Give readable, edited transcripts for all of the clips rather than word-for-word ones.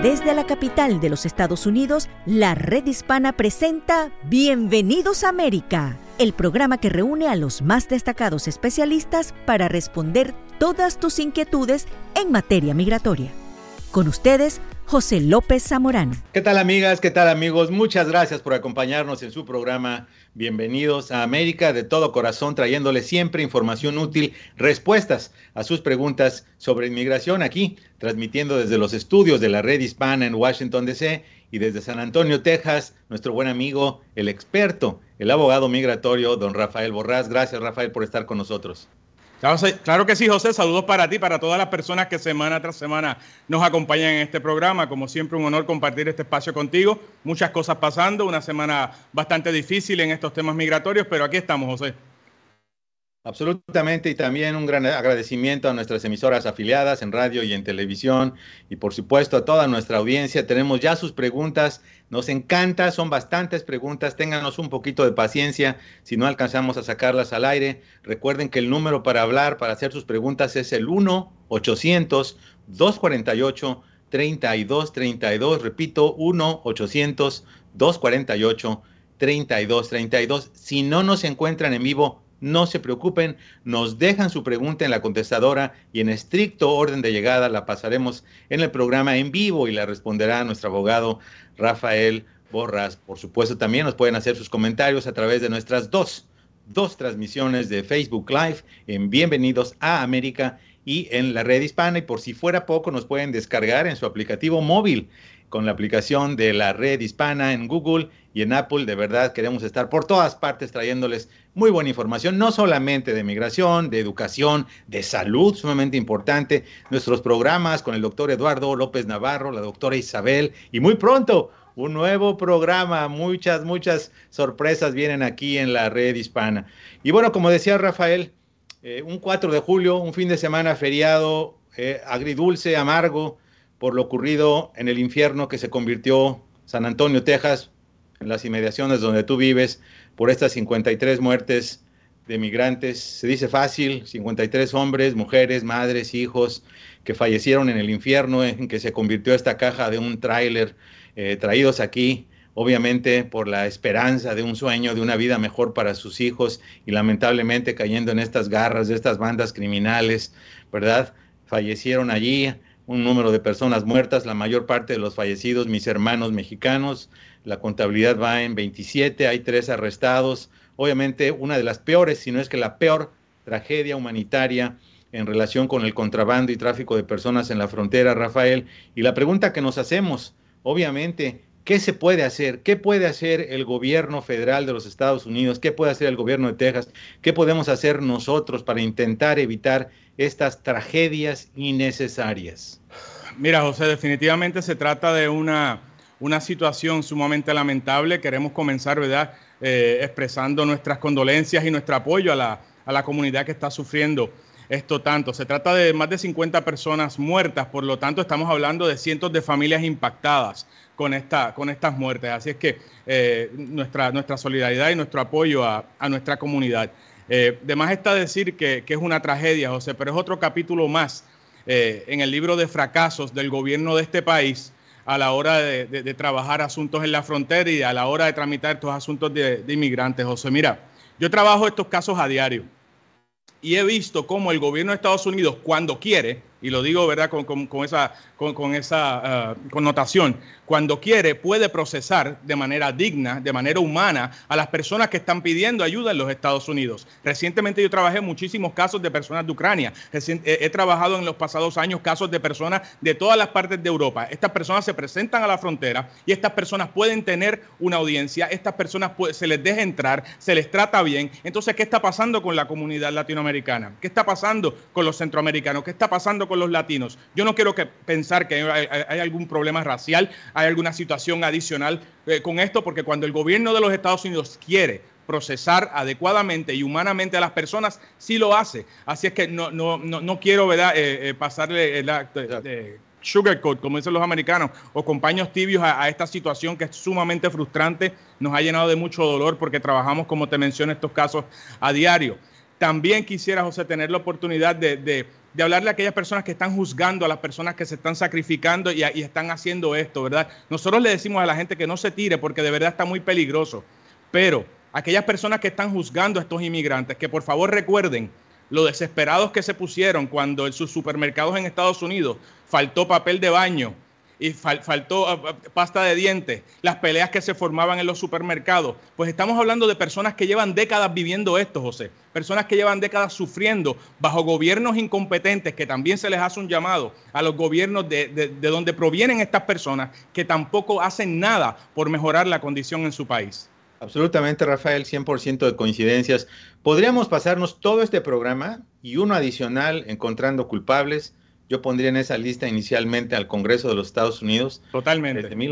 Desde la capital de los Estados Unidos, la Red Hispana presenta Bienvenidos a América, el programa que reúne a los más destacados especialistas para responder todas tus inquietudes en materia migratoria. Con ustedes, José López Zamorano. ¿Qué tal, amigas? ¿Qué tal, amigos? Muchas gracias por acompañarnos en su programa Bienvenidos a América, de todo corazón, trayéndoles siempre información útil, respuestas a sus preguntas sobre inmigración, aquí, transmitiendo desde los estudios de la Red Hispana en Washington, D.C., y desde San Antonio, Texas, nuestro buen amigo, el experto, el abogado migratorio, don Rafael Borrás. Gracias, Rafael, por estar con nosotros. Claro que sí, José. Saludos para ti, para todas las personas que semana tras semana nos acompañan en este programa. Como siempre, un honor compartir este espacio contigo. Muchas cosas pasando, una semana bastante difícil en estos temas migratorios, pero aquí estamos, José. Absolutamente, y también un gran agradecimiento a nuestras emisoras afiliadas en radio y en televisión, y por supuesto a toda nuestra audiencia. Tenemos ya sus preguntas, nos encanta, son bastantes preguntas, ténganos un poquito de paciencia si no alcanzamos a sacarlas al aire. Recuerden que el número para hablar, para hacer sus preguntas es el 1-800-248-3232, repito, 1-800-248-3232. Si no nos encuentran en vivo, no se preocupen, nos dejan su pregunta en la contestadora y en estricto orden de llegada la pasaremos en el programa en vivo y la responderá nuestro abogado Rafael Borrás. Por supuesto, también nos pueden hacer sus comentarios a través de nuestras dos transmisiones de Facebook Live en Bienvenidos a América y en la Red Hispana. Y por si fuera poco, nos pueden descargar en su aplicativo móvil con la aplicación de la Red Hispana en Google y en Apple. De verdad, queremos estar por todas partes trayéndoles muy buena información, no solamente de migración, de educación, de salud, sumamente importante. Nuestros programas con el doctor Eduardo López Navarro, la doctora Isabel, y muy pronto un nuevo programa. Muchas sorpresas vienen aquí en la Red Hispana. Y bueno, como decía Rafael, un 4 de julio, un fin de semana feriado, agridulce, amargo, por lo ocurrido en el infierno que se convirtió San Antonio, Texas, en las inmediaciones donde tú vives, por estas 53 muertes de migrantes. Se dice fácil, 53 hombres, mujeres, madres, hijos, que fallecieron en el infierno en que se convirtió esta caja de un tráiler, traídos aquí, obviamente, por la esperanza de un sueño, de una vida mejor para sus hijos, y lamentablemente cayendo en estas garras de estas bandas criminales, ¿verdad? Fallecieron allí un número de personas muertas, la mayor parte de los fallecidos, mis hermanos mexicanos. La contabilidad va en 27, hay 3 arrestados. Obviamente una de las peores, si no es que la peor tragedia humanitaria en relación con el contrabando y tráfico de personas en la frontera, Rafael. Y la pregunta que nos hacemos, obviamente, ¿qué se puede hacer? ¿Qué puede hacer el gobierno federal de los Estados Unidos? ¿Qué puede hacer el gobierno de Texas? ¿Qué podemos hacer nosotros para intentar evitar estas tragedias innecesarias? Mira, José, definitivamente se trata de una situación sumamente lamentable. Queremos comenzar, ¿verdad?, expresando nuestras condolencias y nuestro apoyo a la comunidad que está sufriendo esto tanto. Se trata de más de 50 personas muertas, por lo tanto estamos hablando de cientos de familias impactadas con estas muertes. Así es que nuestra solidaridad y nuestro apoyo a nuestra comunidad. De más está decir que es una tragedia, José, pero es otro capítulo más en el libro de fracasos del gobierno de este país a la hora de trabajar asuntos en la frontera y a la hora de tramitar estos asuntos de inmigrantes. José, mira, yo trabajo estos casos a diario y he visto cómo el gobierno de Estados Unidos, cuando quiere, y lo digo, ¿verdad?, con esa connotación, cuando quiere puede procesar de manera digna, de manera humana, a las personas que están pidiendo ayuda en los Estados Unidos. Recientemente yo trabajé muchísimos casos de personas de Ucrania. He trabajado en los pasados años casos de personas de todas las partes de Europa. Estas personas se presentan a la frontera y estas personas pueden tener una audiencia, estas personas se les deja entrar, se les trata bien. Entonces, ¿qué está pasando con la comunidad latinoamericana? ¿Qué está pasando con los centroamericanos? ¿Qué está pasando con los latinos? Yo no quiero pensar que hay algún problema racial, hay alguna situación adicional con esto, porque cuando el gobierno de los Estados Unidos quiere procesar adecuadamente y humanamente a las personas, sí lo hace. Así es que no quiero, ¿verdad?, pasarle sugarcoat, como dicen los americanos, o con paños tibios a esta situación que es sumamente frustrante. Nos ha llenado de mucho dolor porque trabajamos, como te menciono, estos casos a diario. También quisiera, José, tener la oportunidad de de hablarle a aquellas personas que están juzgando a las personas que se están sacrificando y están haciendo esto, ¿verdad? Nosotros le decimos a la gente que no se tire porque de verdad está muy peligroso. Pero aquellas personas que están juzgando a estos inmigrantes, que por favor recuerden lo desesperados que se pusieron cuando en sus supermercados en Estados Unidos faltó papel de baño y faltó pasta de dientes, las peleas que se formaban en los supermercados. Pues estamos hablando de personas que llevan décadas viviendo esto, José. Personas que llevan décadas sufriendo bajo gobiernos incompetentes, que también se les hace un llamado a los gobiernos de donde provienen estas personas, que tampoco hacen nada por mejorar la condición en su país. Absolutamente, Rafael, 100% de coincidencias. Podríamos pasarnos todo este programa y uno adicional encontrando culpables. Yo pondría en esa lista inicialmente al Congreso de los Estados Unidos. Totalmente. Desde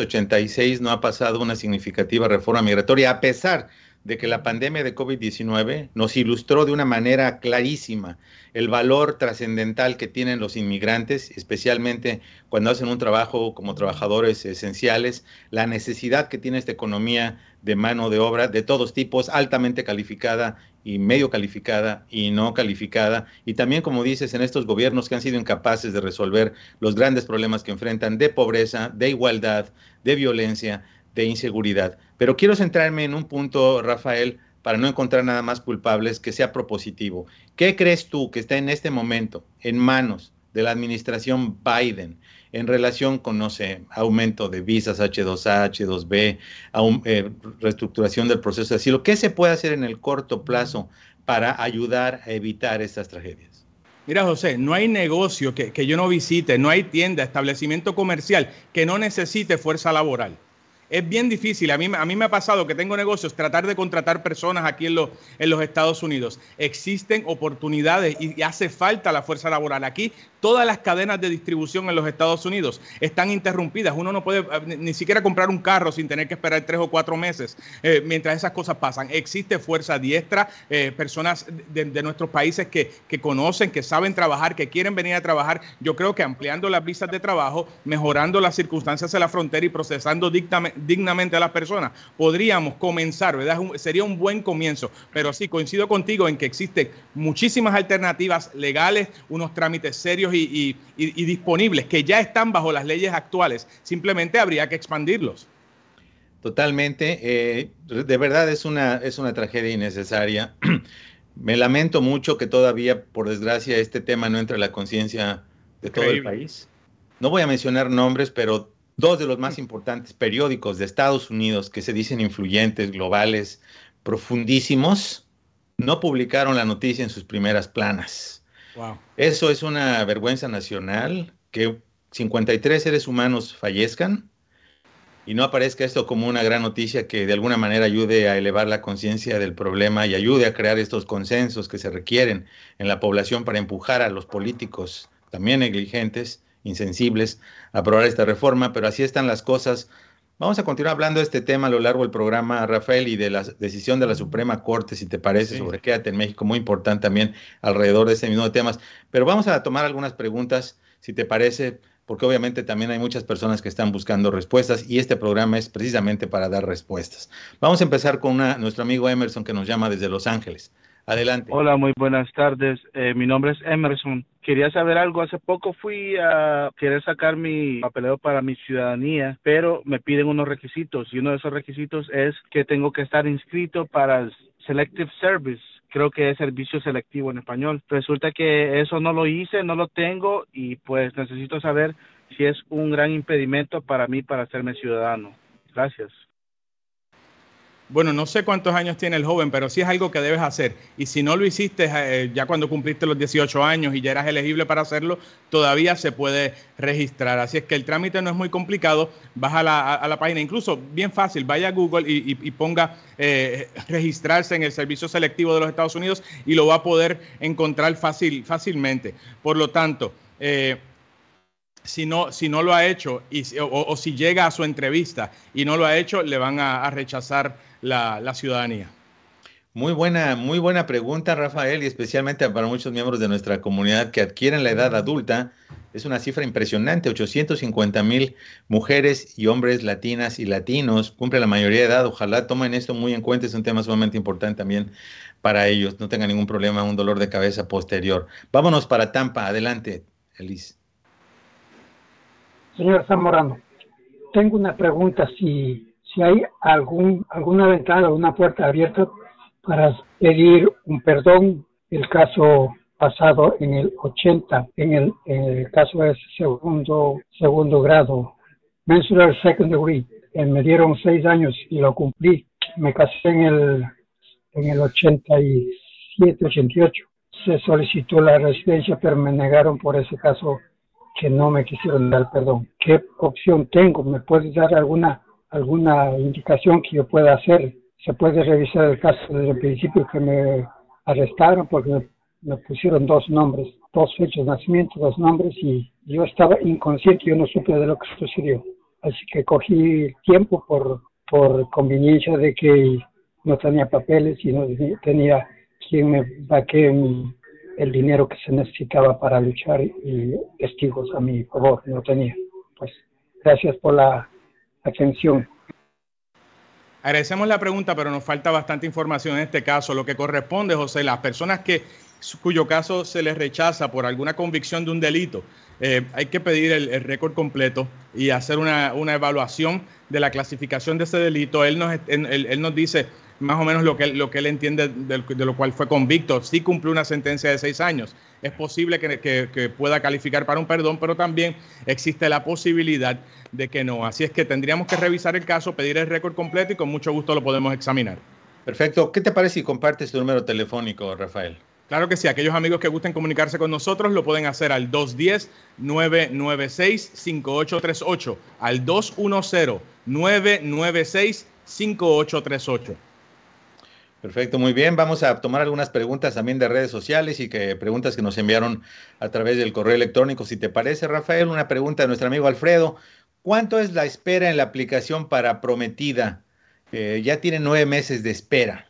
1986 no ha pasado una significativa reforma migratoria, a pesar de que la pandemia de COVID-19 nos ilustró de una manera clarísima el valor trascendental que tienen los inmigrantes, especialmente cuando hacen un trabajo como trabajadores esenciales, la necesidad que tiene esta economía de mano de obra de todos tipos, altamente calificada y medio calificada y no calificada, y también, como dices, en estos gobiernos que han sido incapaces de resolver los grandes problemas que enfrentan de pobreza, de igualdad, de violencia, de inseguridad. Pero quiero centrarme en un punto, Rafael, para no encontrar nada más culpables, que sea propositivo. ¿Qué crees tú que está en este momento en manos de la administración Biden en relación con, no sé, aumento de visas H2A, H2B, reestructuración del proceso de asilo? ¿Qué se puede hacer en el corto plazo para ayudar a evitar estas tragedias? Mira, José, no hay negocio que yo no visite, no hay tienda, establecimiento comercial que no necesite fuerza laboral. Es bien difícil, a mí me ha pasado que tengo negocios, tratar de contratar personas aquí en los Estados Unidos. Existen oportunidades y hace falta la fuerza laboral. Aquí todas las cadenas de distribución en los Estados Unidos están interrumpidas. Uno no puede ni siquiera comprar un carro sin tener que esperar 3 o 4 meses mientras esas cosas pasan. Existe fuerza diestra, personas de nuestros países que conocen, que saben trabajar, que quieren venir a trabajar. Yo creo que ampliando las visas de trabajo, mejorando las circunstancias en la frontera y procesando dignamente a las personas, podríamos comenzar, ¿verdad? Sería un buen comienzo, pero sí, coincido contigo en que existen muchísimas alternativas legales, unos trámites serios y disponibles que ya están bajo las leyes actuales, simplemente habría que expandirlos. Totalmente, de verdad es una tragedia innecesaria. Me lamento mucho que todavía, por desgracia, este tema no entre a la conciencia de todo el país. No voy a mencionar nombres, pero 2 de los más importantes periódicos de Estados Unidos, que se dicen influyentes, globales, profundísimos, no publicaron la noticia en sus primeras planas. Wow. Eso es una vergüenza nacional, que 53 seres humanos fallezcan y no aparezca esto como una gran noticia que de alguna manera ayude a elevar la conciencia del problema y ayude a crear estos consensos que se requieren en la población para empujar a los políticos, también negligentes, insensibles, a aprobar esta reforma. Pero así están las cosas. Vamos a continuar hablando de este tema a lo largo del programa, Rafael, y de la decisión de la Suprema Corte, si te parece, sobre Quédate en México, muy importante también alrededor de este mismo temas. Pero vamos a tomar algunas preguntas, si te parece, porque obviamente también hay muchas personas que están buscando respuestas y este programa es precisamente para dar respuestas. Vamos a empezar con nuestro amigo Emerson, que nos llama desde Los Ángeles. Adelante. Hola, muy buenas tardes. Mi nombre es Emerson. Quería saber algo. Hace poco fui a querer sacar mi papeleo para mi ciudadanía, pero me piden unos requisitos y uno de esos requisitos es que tengo que estar inscrito para el Selective Service. Creo que es servicio selectivo en español. Resulta que eso no lo hice, no lo tengo y pues necesito saber si es un gran impedimento para mí para hacerme ciudadano. Gracias. Bueno, no sé cuántos años tiene el joven, pero sí es algo que debes hacer. Y si no lo hiciste ya cuando cumpliste los 18 años y ya eras elegible para hacerlo, todavía se puede registrar. Así es que el trámite no es muy complicado. Vas a la página, incluso bien fácil, vaya a Google y ponga registrarse en el servicio selectivo de los Estados Unidos y lo va a poder encontrar fácilmente. Por lo tanto, si no lo ha hecho o si llega a su entrevista y no lo ha hecho, le van a rechazar la ciudadanía. Muy buena pregunta, Rafael, y especialmente para muchos miembros de nuestra comunidad que adquieren la edad adulta. Es una cifra impresionante, 850,000 mujeres y hombres latinas y latinos cumplen la mayoría de edad. Ojalá tomen esto muy en cuenta, es un tema sumamente importante también para ellos, no tengan ningún problema, un dolor de cabeza posterior. Vámonos para Tampa, adelante, Elis. Señor Zamorano, tengo una pregunta, si hay alguna ventana o una puerta abierta para pedir un perdón. El caso pasado en el 80, en el caso es segundo grado, menstrual second degree, me dieron 6 años y lo cumplí. Me casé en el 87, 88. Se solicitó la residencia, pero me negaron por ese caso, que no me quisieron dar perdón. ¿Qué opción tengo? ¿Me puedes dar alguna indicación que yo pueda hacer? Se puede revisar el caso desde el principio, que me arrestaron porque me pusieron 2 nombres, 2 fechas de nacimiento, 2 nombres, y yo estaba inconsciente, yo no supe de lo que sucedió. Así que cogí tiempo por conveniencia de que no tenía papeles y no tenía quien me vaquee el dinero que se necesitaba para luchar, y testigos a mi favor no tenía. Pues gracias por la atención. Agradecemos la pregunta, pero nos falta bastante información en este caso. Lo que corresponde, José, las personas cuyo caso se les rechaza por alguna convicción de un delito, hay que pedir el récord completo y hacer una evaluación de la clasificación de ese delito. Él nos dice más o menos lo que él entiende de lo cual fue convicto. Sí cumplió una sentencia de 6 años. Es posible que pueda calificar para un perdón, pero también existe la posibilidad de que no. Así es que tendríamos que revisar el caso, pedir el récord completo y con mucho gusto lo podemos examinar. Perfecto. ¿Qué te parece si compartes tu número telefónico, Rafael? Claro que sí. Aquellos amigos que gusten comunicarse con nosotros lo pueden hacer al 210-996-5838, al 210-996-5838. Perfecto, muy bien. Vamos a tomar algunas preguntas también de redes sociales y preguntas que nos enviaron a través del correo electrónico. Si te parece, Rafael, una pregunta de nuestro amigo Alfredo. ¿Cuánto es la espera en la aplicación para Prometida? Ya tiene 9 meses de espera.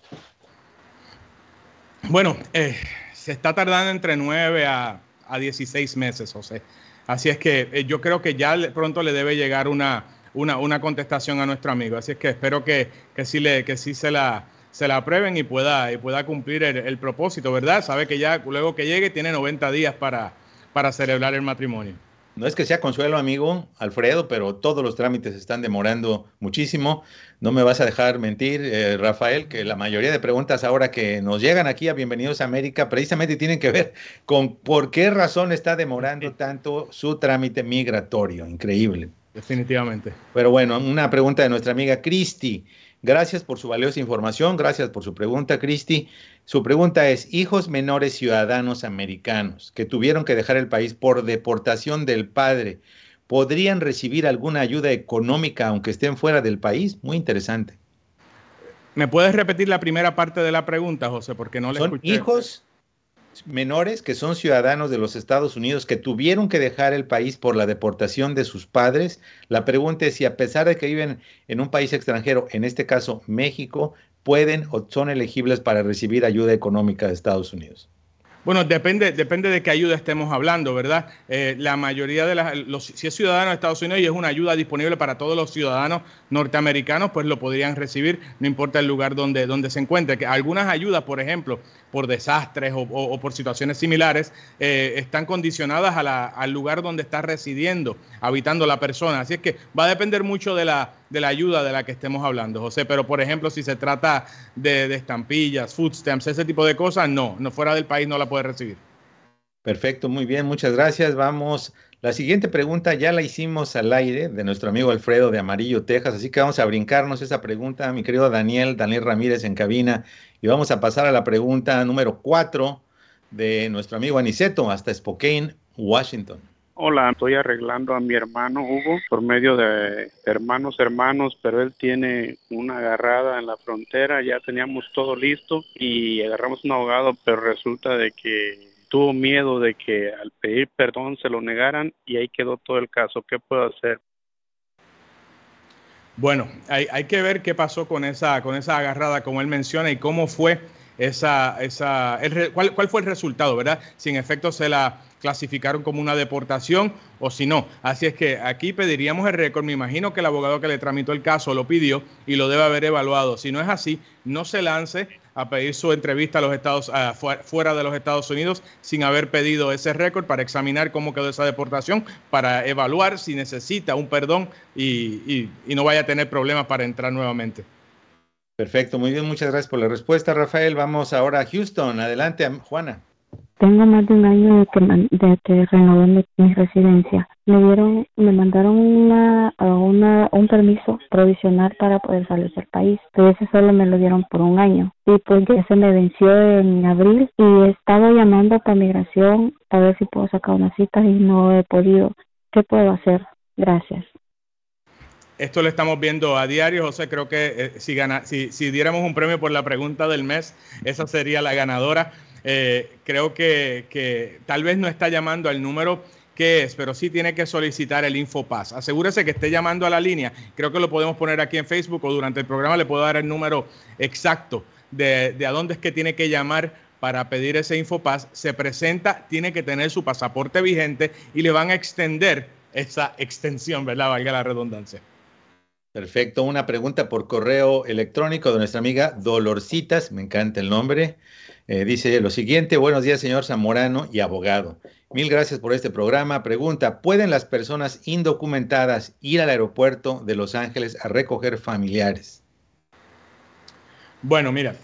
Bueno, se está tardando entre 9 a 16 meses, José. Así es que yo creo que ya pronto le debe llegar una contestación a nuestro amigo. Así es que espero que sí se la aprueben y pueda cumplir el propósito, ¿verdad? Sabe que ya luego que llegue tiene 90 días para celebrar el matrimonio. No es que sea consuelo, amigo Alfredo, pero todos los trámites están demorando muchísimo. No me vas a dejar mentir, Rafael, que la mayoría de preguntas ahora que nos llegan aquí a Bienvenidos a América precisamente tienen que ver con por qué razón está demorando tanto su trámite migratorio. Increíble. Definitivamente. Pero bueno, una pregunta de nuestra amiga Cristi. Gracias por su valiosa información, gracias por su pregunta, Cristi. Su pregunta es, hijos menores ciudadanos americanos que tuvieron que dejar el país por deportación del padre, ¿podrían recibir alguna ayuda económica aunque estén fuera del país? Muy interesante. ¿Me puedes repetir la primera parte de la pregunta, José? Porque no le escuché. Son hijos menores que son ciudadanos de los Estados Unidos que tuvieron que dejar el país por la deportación de sus padres. La pregunta es si a pesar de que viven en un país extranjero, en este caso México, pueden o son elegibles para recibir ayuda económica de Estados Unidos. Bueno, depende de qué ayuda estemos hablando, ¿verdad? La mayoría de si es ciudadano de Estados Unidos y es una ayuda disponible para todos los ciudadanos norteamericanos, pues lo podrían recibir, no importa el lugar donde se encuentre. Algunas ayudas, por ejemplo, por desastres o por situaciones similares, están condicionadas al lugar donde está residiendo, habitando la persona. Así es que va a depender mucho de la ayuda de la que estemos hablando, José. Pero, por ejemplo, si se trata de estampillas, food stamps, ese tipo de cosas, no fuera del país no la puede recibir. Perfecto, muy bien, muchas gracias. Vamos, la siguiente pregunta ya la hicimos al aire de nuestro amigo Alfredo de Amarillo, Texas, así que vamos a brincarnos esa pregunta, mi querido Daniel Ramírez en cabina, y vamos a pasar a la pregunta número 4 de nuestro amigo Aniceto hasta Spokane, Washington. Hola, estoy arreglando a mi hermano Hugo por medio de hermanos, pero él tiene una agarrada en la frontera, ya teníamos todo listo y agarramos un abogado, pero resulta de que tuvo miedo de que al pedir perdón se lo negaran y ahí quedó todo el caso. ¿Qué puedo hacer? Bueno, hay que ver qué pasó con esa agarrada, como él menciona, y cómo fue cuál fue el resultado, ¿verdad? Si en efecto se la clasificaron como una deportación o si no. Así es que aquí pediríamos el récord. Me imagino que el abogado que le tramitó el caso lo pidió y lo debe haber evaluado. Si no es así, no se lance a pedir su entrevista a los fuera de los Estados Unidos sin haber pedido ese récord para examinar cómo quedó esa deportación, para evaluar si necesita un perdón y no vaya a tener problemas para entrar nuevamente. Perfecto, muy bien, muchas gracias por la respuesta, Rafael. Vamos ahora a Houston. Adelante, Juana. Tengo más de un año de que renové mi residencia. Me mandaron un permiso provisional para poder salir del país, pero ese solo me lo dieron por un año. Y pues ya se me venció en abril y he estado llamando para migración a ver si puedo sacar unas citas y no he podido. ¿Qué puedo hacer? Gracias. Esto lo estamos viendo a diario, José. Creo que si diéramos un premio por la pregunta del mes, esa sería la ganadora. Creo que tal vez no está llamando al número que es, pero sí tiene que solicitar el InfoPass. Asegúrese que esté llamando a la línea. Creo que lo podemos poner aquí en Facebook o durante el programa le puedo dar el número exacto de a dónde es que tiene que llamar para pedir ese InfoPass. Se presenta, tiene que tener su pasaporte vigente y le van a extender esa extensión, ¿verdad? Valga la redundancia. Perfecto. Una pregunta por correo electrónico de nuestra amiga Dolorcitas. Me encanta el nombre. Dice lo siguiente: buenos días, señor Zamorano y abogado. Mil gracias por este programa. Pregunta: ¿pueden las personas indocumentadas ir al aeropuerto de Los Ángeles a recoger familiares? Bueno, mira,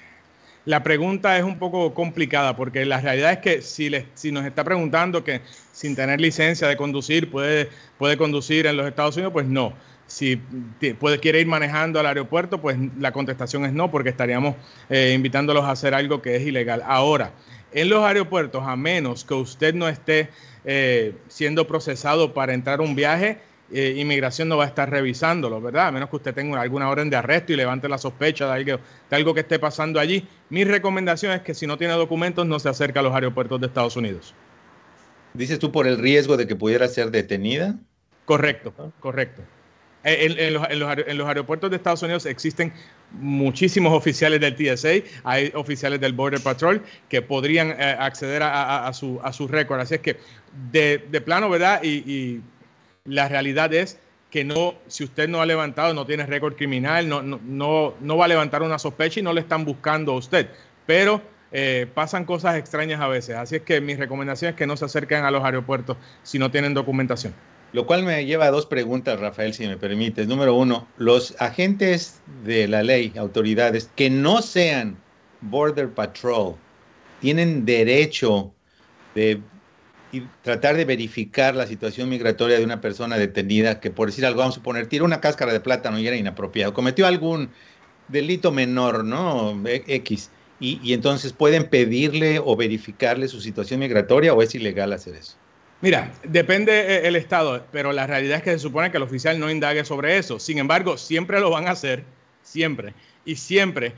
la pregunta es un poco complicada porque la realidad es que si nos está preguntando que sin tener licencia de conducir puede conducir en los Estados Unidos, pues no. Si quiere ir manejando al aeropuerto, pues la contestación es no, porque estaríamos invitándolos a hacer algo que es ilegal. Ahora, en los aeropuertos, a menos que usted no esté siendo procesado para entrar a un viaje, inmigración no va a estar revisándolo, ¿verdad? A menos que usted tenga alguna orden de arresto y levante la sospecha de algo que esté pasando allí. Mi recomendación es que si no tiene documentos, no se acerque a los aeropuertos de Estados Unidos. ¿Dices tú por el riesgo de que pudiera ser detenida? Correcto, correcto. En los aeropuertos de Estados Unidos existen muchísimos oficiales del TSA, hay oficiales del Border Patrol que podrían acceder a su récord. Así es que de plano, ¿verdad? Y la realidad es que si usted no ha levantado, no tiene récord criminal, no va a levantar una sospecha y no le están buscando a usted. Pero pasan cosas extrañas a veces. Así es que mi recomendación es que no se acerquen a los aeropuertos si no tienen documentación. Lo cual me lleva a dos preguntas, Rafael, si me permites. Número uno, los agentes de la ley, autoridades que no sean Border Patrol, ¿tienen derecho de tratar de verificar la situación migratoria de una persona detenida que, por decir algo, vamos a suponer, tiró una cáscara de plátano y era inapropiado, cometió algún delito menor, ¿no? X, y entonces pueden pedirle o verificarle su situación migratoria, o es ilegal hacer eso? Mira, depende el estado, pero la realidad es que se supone que el oficial no indague sobre eso. Sin embargo, siempre lo van a hacer, siempre. Y siempre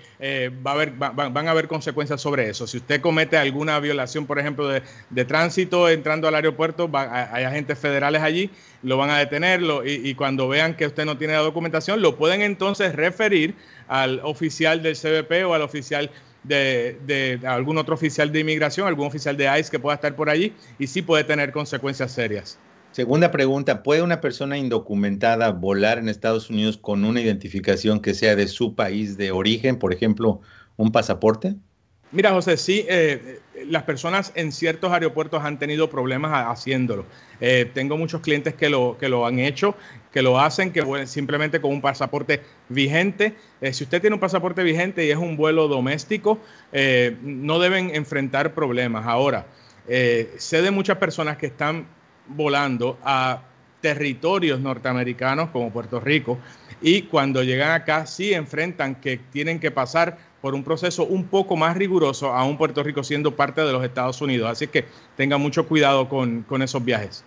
van a haber consecuencias sobre eso. Si usted comete alguna violación, por ejemplo, de tránsito entrando al aeropuerto, hay agentes federales allí, lo van a detener y cuando vean que usted no tiene la documentación, lo pueden entonces referir al oficial del CBP o al oficial de algún otro oficial de inmigración, algún oficial de ICE que pueda estar por allí, y sí puede tener consecuencias serias. Segunda pregunta, ¿puede una persona indocumentada volar en Estados Unidos con una identificación que sea de su país de origen, por ejemplo, un pasaporte? Mira, José, sí, las personas en ciertos aeropuertos han tenido problemas haciéndolo. Tengo muchos clientes que lo han hecho, que lo hacen, que simplemente con un pasaporte vigente. Si usted tiene un pasaporte vigente y es un vuelo doméstico, no deben enfrentar problemas. Ahora, sé de muchas personas que están volando a territorios norteamericanos como Puerto Rico y cuando llegan acá sí enfrentan que tienen que pasar por un proceso un poco más riguroso a un Puerto Rico siendo parte de los Estados Unidos. Así que tengan mucho cuidado con esos viajes.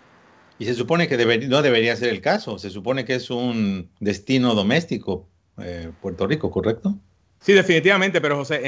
Y se supone que no debería ser el caso. Se supone que es un destino doméstico, Puerto Rico, ¿correcto? Sí, definitivamente, pero José,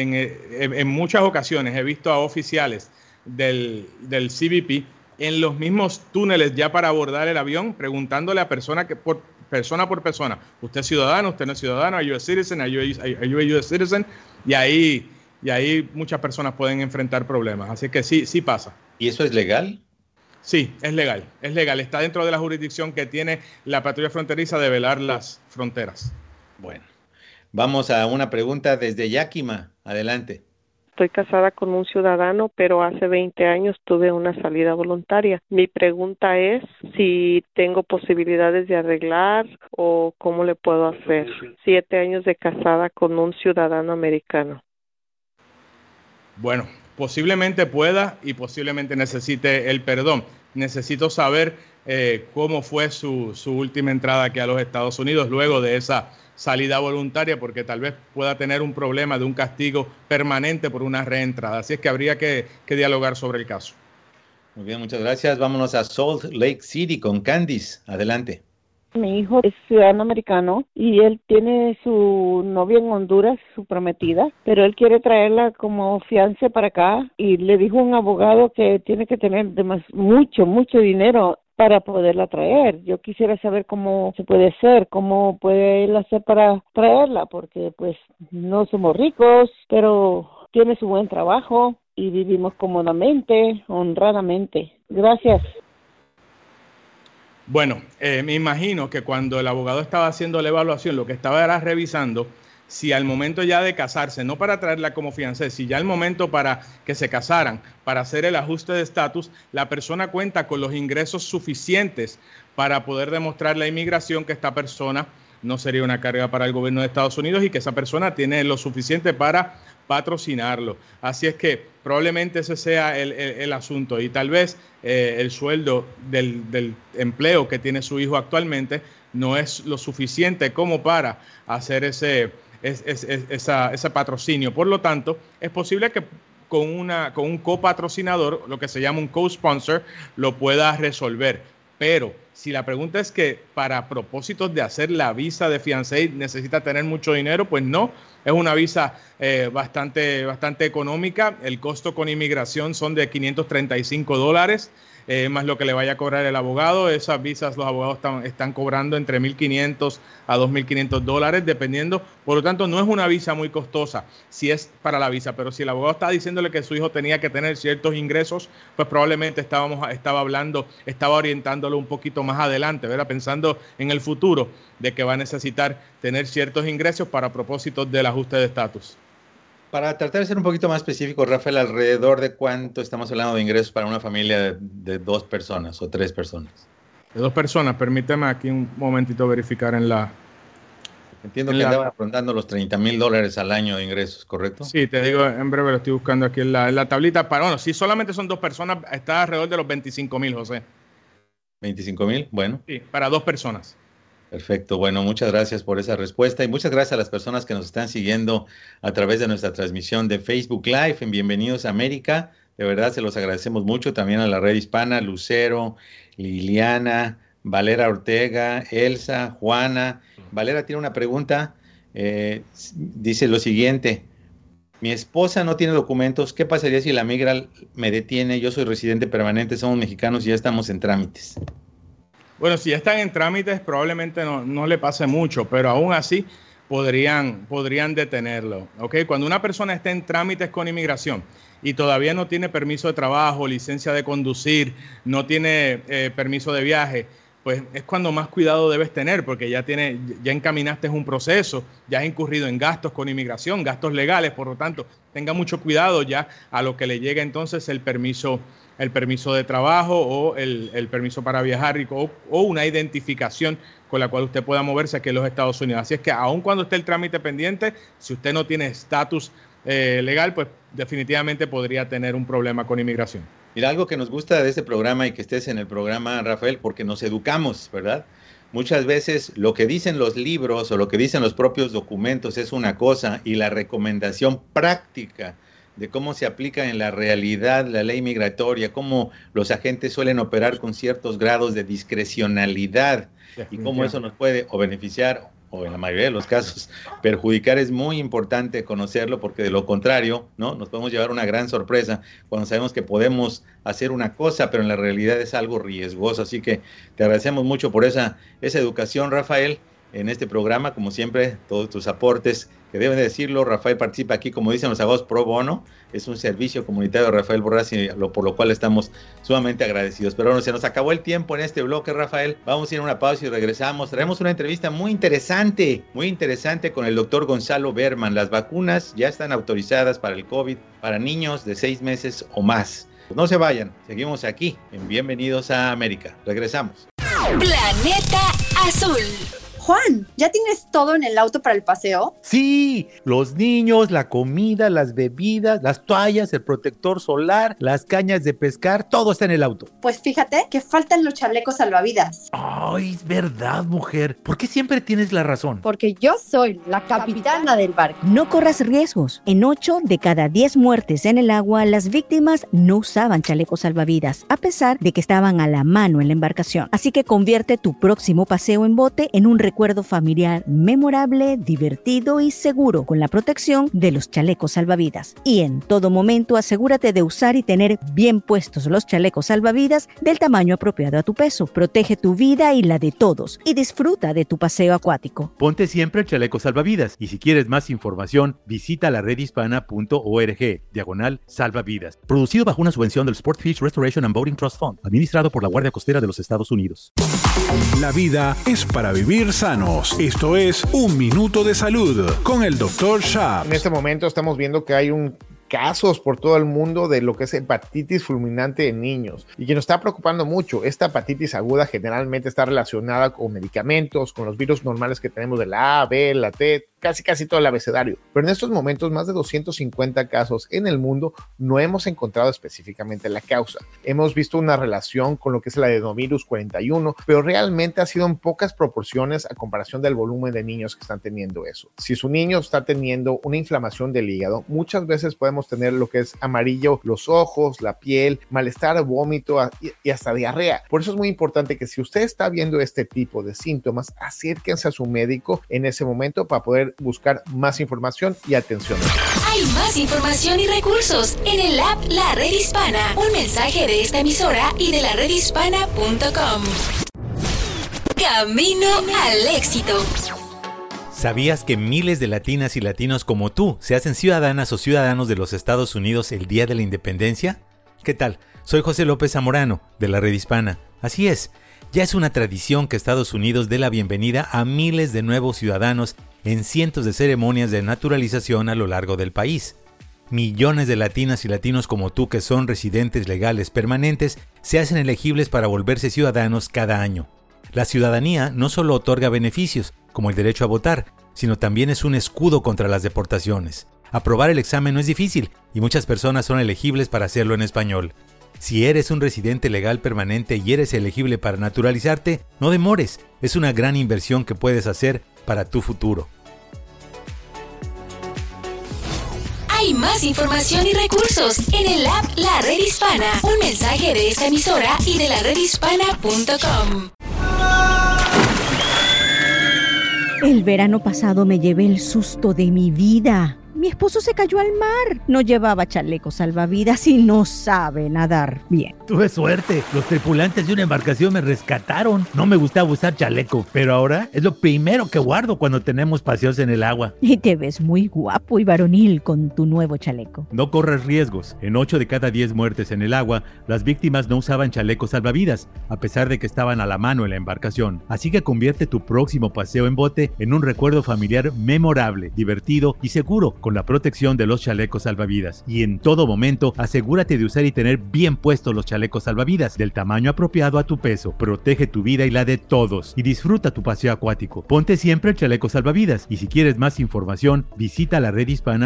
en muchas ocasiones he visto a oficiales del CBP en los mismos túneles ya para abordar el avión, preguntándole a personas que por persona por persona. Usted es ciudadano, usted no es ciudadano, are you a citizen, are you a US citizen, y ahí muchas personas pueden enfrentar problemas. Así que sí pasa. ¿Y eso es legal? Sí, es legal. Está dentro de la jurisdicción que tiene la patrulla fronteriza de velar las fronteras. Bueno, vamos a una pregunta desde Yakima. Adelante. Estoy casada con un ciudadano, pero hace 20 años tuve una salida voluntaria. Mi pregunta es si tengo posibilidades de arreglar o cómo le puedo hacer. 7 años de casada con un ciudadano americano. Bueno, posiblemente pueda y posiblemente necesite el perdón. Necesito saber cómo fue su última entrada aquí a los Estados Unidos luego de esa salida voluntaria, porque tal vez pueda tener un problema de un castigo permanente por una reentrada. Así es que habría que dialogar sobre el caso. Muy bien, muchas gracias. Vámonos a Salt Lake City con Candice. Adelante. Mi hijo es ciudadano americano y él tiene su novia en Honduras, su prometida, pero él quiere traerla como fiance para acá y le dijo un abogado que tiene que tener mucho dinero para poderla traer. Yo quisiera saber cómo se puede hacer, cómo puede él hacer para traerla, porque pues no somos ricos, pero tiene su buen trabajo y vivimos cómodamente, honradamente. Gracias. Bueno, me imagino que cuando el abogado estaba haciendo la evaluación, lo que estaba era revisando si al momento ya de casarse, no para traerla como fiancé, si ya al momento para que se casaran, para hacer el ajuste de estatus, la persona cuenta con los ingresos suficientes para poder demostrar la inmigración que esta persona no sería una carga para el gobierno de Estados Unidos y que esa persona tiene lo suficiente para patrocinarlo. Así es que probablemente ese sea el asunto y tal vez el sueldo del empleo que tiene su hijo actualmente no es lo suficiente como para hacer ese patrocinio. Por lo tanto, es posible que con un copatrocinador, lo que se llama un co-sponsor, lo pueda resolver. Pero si la pregunta es que para propósitos de hacer la visa de fiancé necesita tener mucho dinero, pues no, es una visa bastante económica. El costo con inmigración son de $535, más lo que le vaya a cobrar el abogado. Esas visas los abogados están cobrando entre $1,500 a $2,500 dependiendo. Por lo tanto, no es una visa muy costosa si es para la visa, pero si el abogado está diciéndole que su hijo tenía que tener ciertos ingresos, pues probablemente estaba orientándolo un poquito más adelante, ¿verdad? Pensando en el futuro de que va a necesitar tener ciertos ingresos para propósitos del ajuste de estatus. Para tratar de ser un poquito más específico, Rafael, ¿alrededor de cuánto estamos hablando de ingresos para una familia de 2 personas o 3 personas? De 2 personas, permíteme aquí un momentito verificar en la... Entiendo que andaba rondando los $30,000 al año de ingresos, ¿correcto? Sí, te digo, en breve lo estoy buscando aquí en la tablita. Bueno, si solamente son 2 personas, está alrededor de los $25,000, José. ¿25,000? Bueno. Sí, para 2 personas. Perfecto, bueno, muchas gracias por esa respuesta y muchas gracias a las personas que nos están siguiendo a través de nuestra transmisión de Facebook Live en Bienvenidos a América. De verdad se los agradecemos mucho, también a la red hispana, Lucero, Liliana, Valera Ortega, Elsa, Juana. Valera tiene una pregunta, dice lo siguiente: mi esposa no tiene documentos, ¿qué pasaría si la migra me detiene? Yo soy residente permanente, somos mexicanos y ya estamos en trámites. Bueno, si ya están en trámites, probablemente no le pase mucho, pero aún así podrían detenerlo. ¿Okay? Cuando una persona está en trámites con inmigración y todavía no tiene permiso de trabajo, licencia de conducir, no tiene permiso de viaje, pues es cuando más cuidado debes tener, porque ya encaminaste un proceso, ya has incurrido en gastos con inmigración, gastos legales, por lo tanto, tenga mucho cuidado ya a lo que le llega entonces el permiso de trabajo o el permiso para viajar o una identificación con la cual usted pueda moverse aquí en los Estados Unidos. Así es que aun cuando esté el trámite pendiente, si usted no tiene estatus legal, pues definitivamente podría tener un problema con inmigración. Mira, algo que nos gusta de este programa y que estés en el programa, Rafael, porque nos educamos, ¿verdad? Muchas veces lo que dicen los libros o lo que dicen los propios documentos es una cosa y la recomendación práctica de cómo se aplica en la realidad la ley migratoria, cómo los agentes suelen operar con ciertos grados de discrecionalidad y cómo eso nos puede o beneficiar o en la mayoría de los casos, perjudicar, es muy importante conocerlo, porque de lo contrario, ¿no? Nos podemos llevar una gran sorpresa cuando sabemos que podemos hacer una cosa, pero en la realidad es algo riesgoso. Así que te agradecemos mucho por esa educación, Rafael, en este programa, como siempre, todos tus aportes, que deben de decirlo. Rafael participa aquí, como dicen los abogados, pro bono. Es un servicio comunitario de Rafael Borrás, por lo cual estamos sumamente agradecidos. Pero bueno, se nos acabó el tiempo en este bloque, Rafael. Vamos a ir a una pausa y regresamos. Traemos una entrevista muy interesante con el doctor Gonzalo Berman. Las vacunas ya están autorizadas para el COVID, para niños de 6 meses o más. Pues no se vayan, seguimos aquí en Bienvenidos a América. Regresamos. Planeta Azul. Juan, ¿ya tienes todo en el auto para el paseo? Sí, los niños, la comida, las bebidas, las toallas, el protector solar, las cañas de pescar, todo está en el auto. Pues fíjate que faltan los chalecos salvavidas. Ay, es verdad, mujer. ¿Por qué siempre tienes la razón? Porque yo soy la capitana del barco. No corras riesgos. En 8 de cada 10 muertes en el agua, las víctimas no usaban chalecos salvavidas, a pesar de que estaban a la mano en la embarcación. Así que convierte tu próximo paseo en bote en un recuerdo familiar memorable, divertido y seguro, con la protección de los chalecos salvavidas. Y en todo momento asegúrate de usar y tener bien puestos los chalecos salvavidas del tamaño apropiado a tu peso. Protege tu vida y la de todos y disfruta de tu paseo acuático. Ponte siempre el chaleco salvavidas, y si quieres más información, visita la redhispana.org/salvavidas. Producido bajo una subvención del Sport Fish Restoration and Boating Trust Fund, administrado por la Guardia Costera de los Estados Unidos. La vida es para vivir sanos. Esto es Un Minuto de Salud con el Dr. Schaap. En este momento estamos viendo que hay casos por todo el mundo de lo que es hepatitis fulminante en niños y que nos está preocupando mucho. Esta hepatitis aguda generalmente está relacionada con medicamentos, con los virus normales que tenemos de la A, B, la T, casi todo el abecedario. Pero en estos momentos, más de 250 casos en el mundo, no hemos encontrado específicamente la causa. Hemos visto una relación con lo que es el adenovirus 41, pero realmente ha sido en pocas proporciones a comparación del volumen de niños que están teniendo eso. Si su niño está teniendo una inflamación del hígado, muchas veces podemos tener lo que es amarillo los ojos, la piel, malestar, vómito y hasta diarrea. Por eso es muy importante que si usted está viendo este tipo de síntomas, acérquense a su médico en ese momento para poder buscar más información y atención. Hay más información y recursos en el app La Red Hispana. Un mensaje de esta emisora y de la redhispana.com. Camino al éxito. ¿Sabías que miles de latinas y latinos como tú se hacen ciudadanas o ciudadanos de los Estados Unidos el día de la independencia? ¿Qué tal? Soy José López Zamorano, de la Red Hispana. Así es, ya es una tradición que Estados Unidos dé la bienvenida a miles de nuevos ciudadanos en cientos de ceremonias de naturalización a lo largo del país. Millones de latinas y latinos como tú que son residentes legales permanentes se hacen elegibles para volverse ciudadanos cada año. La ciudadanía no solo otorga beneficios, como el derecho a votar, sino también es un escudo contra las deportaciones. Aprobar el examen no es difícil y muchas personas son elegibles para hacerlo en español. Si eres un residente legal permanente y eres elegible para naturalizarte, no demores, es una gran inversión que puedes hacer para tu futuro. Hay más información y recursos en el app La Red Hispana. Un mensaje de esta emisora y de la redhispana.com. El verano pasado me llevé el susto de mi vida. Mi esposo se cayó al mar. No llevaba chaleco salvavidas y no sabe nadar bien. Tuve suerte. Los tripulantes de una embarcación me rescataron. No me gustaba usar chaleco, pero ahora es lo primero que guardo cuando tenemos paseos en el agua. Y te ves muy guapo y varonil con tu nuevo chaleco. No corras riesgos. En 8 de cada 10 muertes en el agua, las víctimas no usaban chalecos salvavidas, a pesar de que estaban a la mano en la embarcación. Así que convierte tu próximo paseo en bote en un recuerdo familiar memorable, divertido y seguro, con la protección de los chalecos salvavidas. Y en todo momento, asegúrate de usar y tener bien puestos los chalecos salvavidas del tamaño apropiado a tu peso. Protege tu vida y la de todos. Y disfruta tu paseo acuático. Ponte siempre el chaleco salvavidas. Y si quieres más información, visita la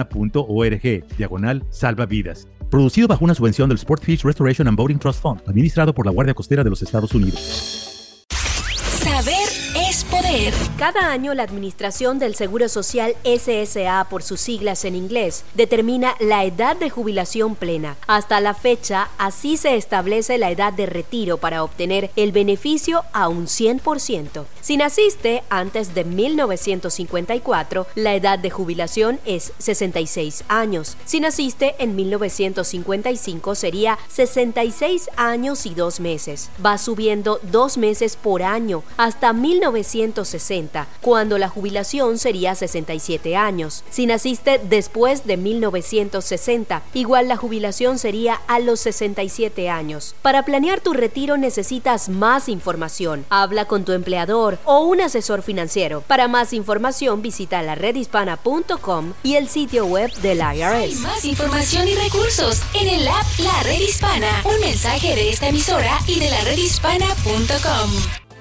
redhispana.org/salvavidas. Producido bajo una subvención del Sport Fish Restoration and Boating Trust Fund, administrado por la Guardia Costera de los Estados Unidos. Saber es poder. saber. Cada año la Administración del Seguro Social SSA, por sus siglas en inglés, determina la edad de jubilación plena. Hasta la fecha, así se establece la edad de retiro para obtener el beneficio a un 100%. Si naciste antes de 1954, la edad de jubilación es 66 años. Si naciste en 1955, sería 66 años y 2 meses. Va subiendo 2 meses por año hasta 1960, cuando la jubilación sería 67 años. Si naciste después de 1960, igual la jubilación sería a los 67 años. Para planear tu retiro necesitas más información. Habla con tu empleador o un asesor financiero. Para más información visita laredhispana.com y el sitio web del IRS. Hay más información y recursos en el app La Red Hispana. Un mensaje de esta emisora y de laredhispana.com.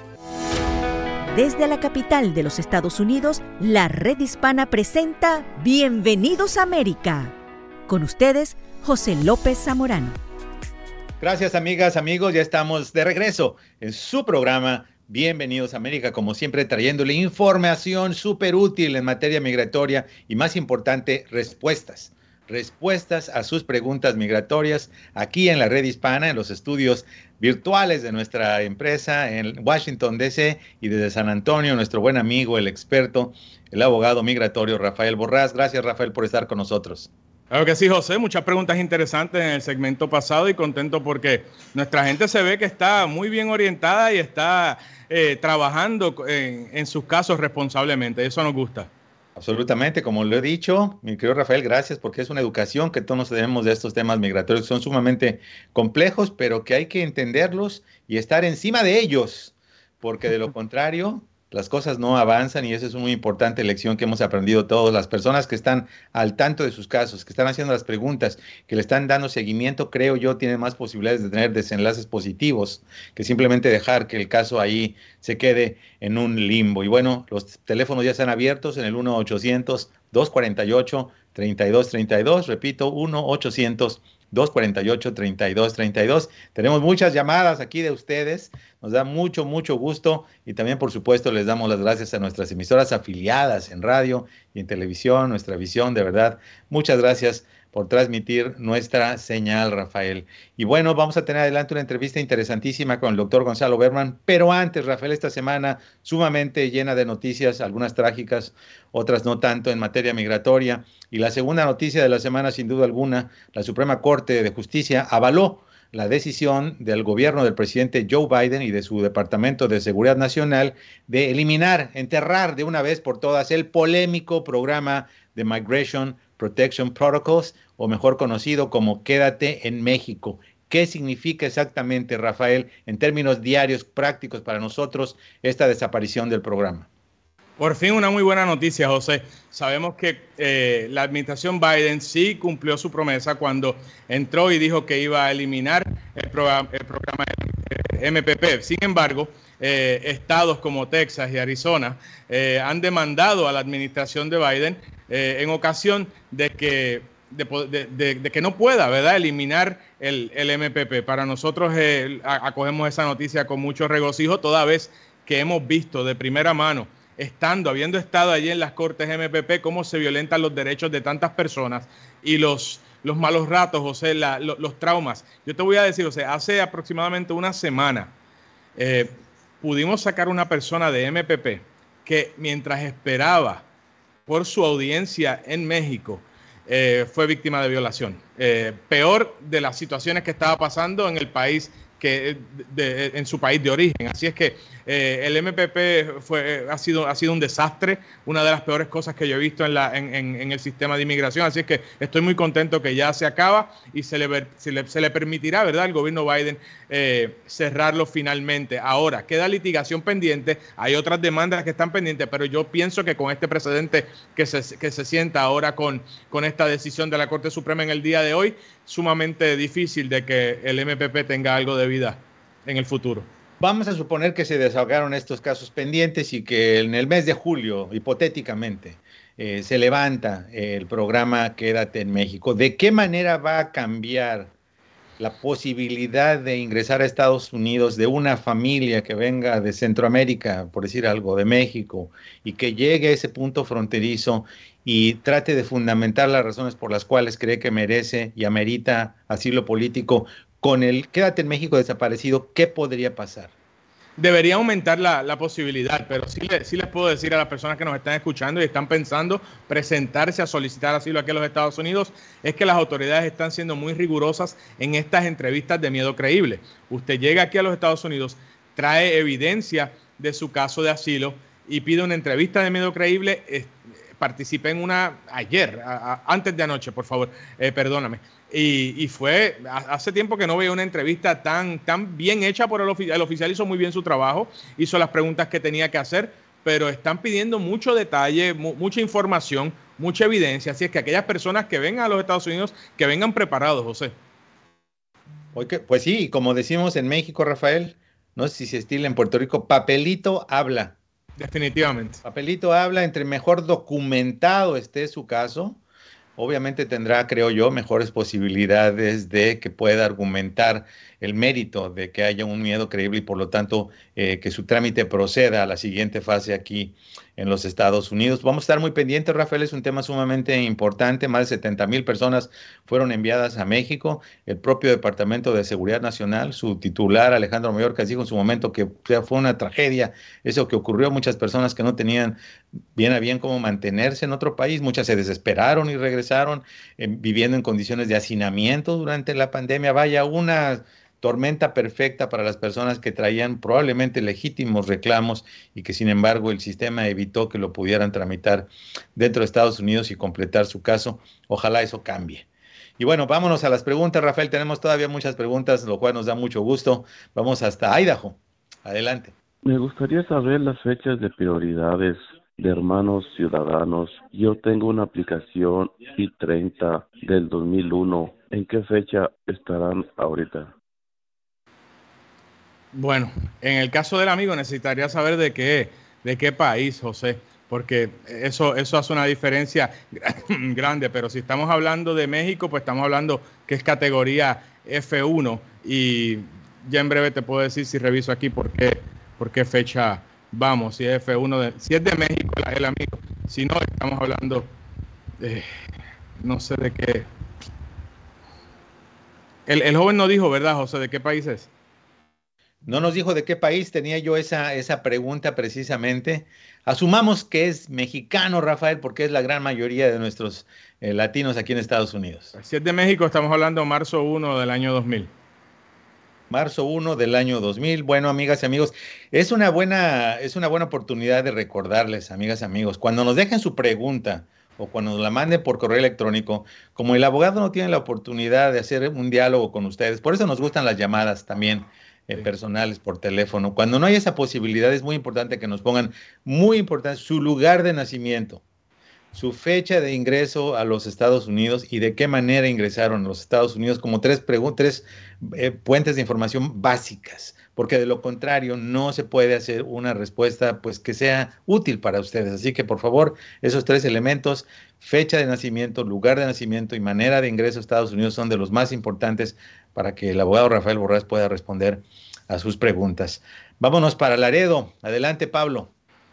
Desde la capital de los Estados Unidos, la Red Hispana presenta Bienvenidos a América. Con ustedes, José López Zamorano. Gracias, amigas, amigos. Ya estamos de regreso en su programa Bienvenidos a América, como siempre trayéndole información súper útil en materia migratoria y, más importante, respuestas a sus preguntas migratorias aquí en la Red Hispana, en los estudios virtuales de nuestra empresa en Washington, D.C. y desde San Antonio, nuestro buen amigo, el experto, el abogado migratorio Rafael Borrás. Gracias, Rafael, por estar con nosotros. Claro que sí, José. Muchas preguntas interesantes en el segmento pasado y contento porque nuestra gente se ve que está muy bien orientada y está trabajando en sus casos responsablemente. Eso nos gusta. Absolutamente, como lo he dicho, mi querido Rafael, gracias, porque es una educación que todos nos tenemos de estos temas migratorios, que son sumamente complejos, pero que hay que entenderlos y estar encima de ellos, porque de lo contrario, las cosas no avanzan y esa es una muy importante lección que hemos aprendido todas las personas que están al tanto de sus casos, que están haciendo las preguntas, que le están dando seguimiento, creo yo, tienen más posibilidades de tener desenlaces positivos que simplemente dejar que el caso ahí se quede en un limbo. Y bueno, los teléfonos ya están abiertos en el 1-800-248-3232, repito, 1-800-248-3232. Tenemos muchas llamadas aquí de ustedes, nos da mucho gusto y también, por supuesto, les damos las gracias a nuestras emisoras afiliadas en radio y en televisión, Nuestra Visión, de verdad, muchas gracias por transmitir nuestra señal, Rafael. Y bueno, vamos a tener adelante una entrevista interesantísima con el doctor Gonzalo Berman, pero antes, Rafael, esta semana sumamente llena de noticias, algunas trágicas, otras no tanto en materia migratoria. Y la segunda noticia de la semana, sin duda alguna, la Suprema Corte de Justicia avaló la decisión del gobierno del presidente Joe Biden y de su Departamento de Seguridad Nacional de eliminar, enterrar de una vez por todas el polémico programa de Migration Protection Protocols, o mejor conocido como Quédate en México. ¿Qué significa exactamente, Rafael, en términos diarios prácticos para nosotros, esta desaparición del programa? Por fin una muy buena noticia, José. Sabemos que la administración Biden sí cumplió su promesa cuando entró y dijo que iba a eliminar el programa MPP. Sin embargo, estados como Texas y Arizona han demandado a la administración de Biden en ocasión de que no pueda, ¿verdad?, eliminar el MPP. Para nosotros acogemos esa noticia con mucho regocijo, toda vez que hemos visto de primera mano, habiendo estado allí en las cortes MPP, cómo se violentan los derechos de tantas personas y los malos ratos, José, los traumas. Yo te voy a decir, José, hace aproximadamente una semana pudimos sacar una persona de MPP que mientras esperaba por su audiencia en México, fue víctima de violación. Peor de las situaciones que estaba pasando en el país, en su país de origen. Así es que el MPP ha sido un desastre, una de las peores cosas que yo he visto en el sistema de inmigración. Así es que estoy muy contento que ya se acaba y se le permitirá, ¿verdad?, al gobierno Biden cerrarlo finalmente. Ahora, queda litigación pendiente, hay otras demandas que están pendientes, pero yo pienso que con este precedente que se sienta ahora con esta decisión de la Corte Suprema en el día de hoy, sumamente difícil de que el MPP tenga algo de vida en el futuro. Vamos a suponer que se desahogaron estos casos pendientes y que en el mes de julio, hipotéticamente, se levanta el programa Quédate en México. ¿De qué manera va a cambiar la posibilidad de ingresar a Estados Unidos de una familia que venga de Centroamérica, por decir algo, de México, y que llegue a ese punto fronterizo y trate de fundamentar las razones por las cuales cree que merece y amerita asilo político, con el quédate en México desaparecido, ¿qué podría pasar? Debería aumentar la posibilidad, pero sí les puedo decir a las personas que nos están escuchando y están pensando presentarse a solicitar asilo aquí en los Estados Unidos, es que las autoridades están siendo muy rigurosas en estas entrevistas de miedo creíble. Usted llega aquí a los Estados Unidos, trae evidencia de su caso de asilo y pide una entrevista de miedo creíble. Participé en una ayer, antes de anoche, por favor, perdóname. Y fue hace tiempo que no veía una entrevista tan bien hecha por el oficial. El oficial hizo muy bien su trabajo, hizo las preguntas que tenía que hacer, pero están pidiendo mucho detalle, mucha información, mucha evidencia. Así es que aquellas personas que vengan a los Estados Unidos, que vengan preparados, José. Pues sí, como decimos en México, Rafael, no sé si se estila en Puerto Rico, papelito habla. Definitivamente. Papelito habla, entre mejor documentado esté su caso, obviamente tendrá, creo yo, mejores posibilidades de que pueda argumentar el mérito de que haya un miedo creíble y por lo tanto que su trámite proceda a la siguiente fase aquí en los Estados Unidos. Vamos a estar muy pendientes, Rafael, es un tema sumamente importante. Más de 70,000 personas fueron enviadas a México. El propio Departamento de Seguridad Nacional, su titular Alejandro Mayorkas, dijo en su momento que fue una tragedia eso que ocurrió. Muchas personas que no tenían bien a bien cómo mantenerse en otro país, muchas se desesperaron y regresaron viviendo en condiciones de hacinamiento durante la pandemia. Vaya, una tormenta perfecta para las personas que traían probablemente legítimos reclamos y que sin embargo el sistema evitó que lo pudieran tramitar dentro de Estados Unidos y completar su caso. Ojalá eso cambie. Y bueno, vámonos a las preguntas, Rafael. Tenemos todavía muchas preguntas, lo cual nos da mucho gusto. Vamos hasta Idaho. Adelante. Me gustaría saber las fechas de prioridades de hermanos ciudadanos. Yo tengo una aplicación I-30 del 2001. ¿En qué fecha estarán ahorita? Bueno, en el caso del amigo necesitaría saber de qué país, José, porque eso hace una diferencia grande, pero si estamos hablando de México, pues estamos hablando que es categoría F1 y ya en breve te puedo decir si reviso aquí por qué fecha vamos, si es F1, si es de México el amigo, si no, estamos hablando no sé de qué. El joven no dijo, ¿verdad, José, de qué país es? No nos dijo de qué país, tenía yo esa pregunta precisamente. Asumamos que es mexicano, Rafael, porque es la gran mayoría de nuestros latinos aquí en Estados Unidos. Si es de México, estamos hablando marzo 1 del año 2000. Marzo 1 del año 2000. Bueno, amigas y amigos, es una buena oportunidad de recordarles, amigas y amigos, cuando nos dejen su pregunta o cuando nos la manden por correo electrónico, como el abogado no tiene la oportunidad de hacer un diálogo con ustedes, por eso nos gustan las llamadas también, personales por teléfono. Cuando no hay esa posibilidad es muy importante que nos pongan, muy importante, su lugar de nacimiento, su fecha de ingreso a los Estados Unidos y de qué manera ingresaron a los Estados Unidos, como tres puentes de información básicas, porque de lo contrario no se puede hacer una respuesta pues que sea útil para ustedes. Así que por favor, esos 3 elementos, fecha de nacimiento, lugar de nacimiento y manera de ingreso a Estados Unidos son de los más importantes para que el abogado Rafael Borrás pueda responder a sus preguntas. Vámonos para Laredo. Adelante, Pablo.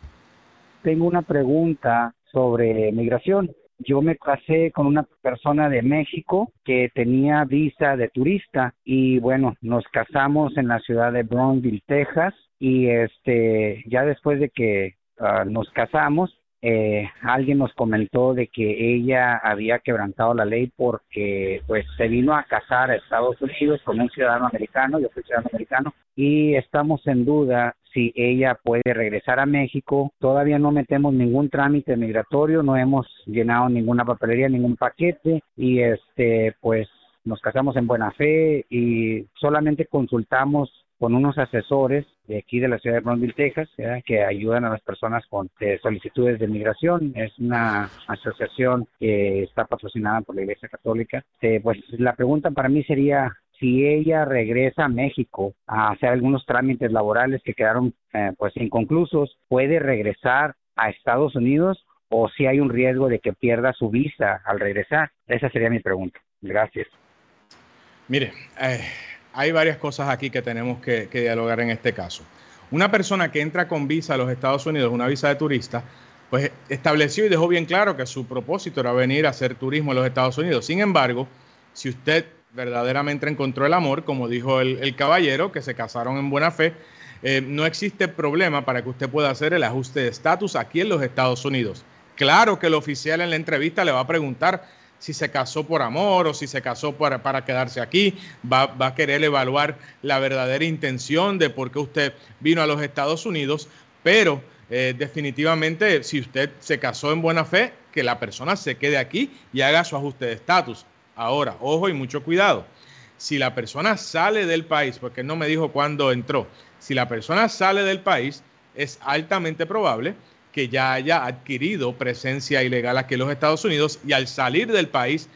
Tengo una pregunta sobre migración. Yo me casé con una persona de México que tenía visa de turista y bueno, nos casamos en la ciudad de Brownsville, Texas y ya después de que nos casamos, alguien nos comentó de que ella había quebrantado la ley porque pues se vino a casar a Estados Unidos con un ciudadano americano, yo soy ciudadano americano, y estamos en duda si ella puede regresar a México. Todavía no metemos ningún trámite migratorio, no hemos llenado ninguna papelería, ningún paquete y pues nos casamos en buena fe y solamente consultamos con unos asesores de aquí de la ciudad de Brownsville, Texas, que ayudan a las personas con solicitudes de migración. Es una asociación que está patrocinada por la Iglesia Católica. Pues la pregunta para mí sería, si ella regresa a México a hacer algunos trámites laborales que quedaron pues inconclusos, ¿puede regresar a Estados Unidos o si hay un riesgo de que pierda su visa al regresar? Esa sería mi pregunta. Gracias. Mire, hay varias cosas aquí que tenemos que dialogar en este caso. Una persona que entra con visa a los Estados Unidos, una visa de turista, pues estableció y dejó bien claro que su propósito era venir a hacer turismo en los Estados Unidos. Sin embargo, si usted verdaderamente encontró el amor, como dijo el caballero, que se casaron en buena fe, no existe problema para que usted pueda hacer el ajuste de estatus aquí en los Estados Unidos. Claro que el oficial en la entrevista le va a preguntar si se casó por amor o si se casó para quedarse aquí. Va a querer evaluar la verdadera intención de por qué usted vino a los Estados Unidos, pero definitivamente si usted se casó en buena fe, que la persona se quede aquí y haga su ajuste de estatus. Ahora, ojo y mucho cuidado. Si la persona sale del país, porque él no me dijo cuándo entró, si la persona sale del país, es altamente probable que ya haya adquirido presencia ilegal aquí en los Estados Unidos y al salir del país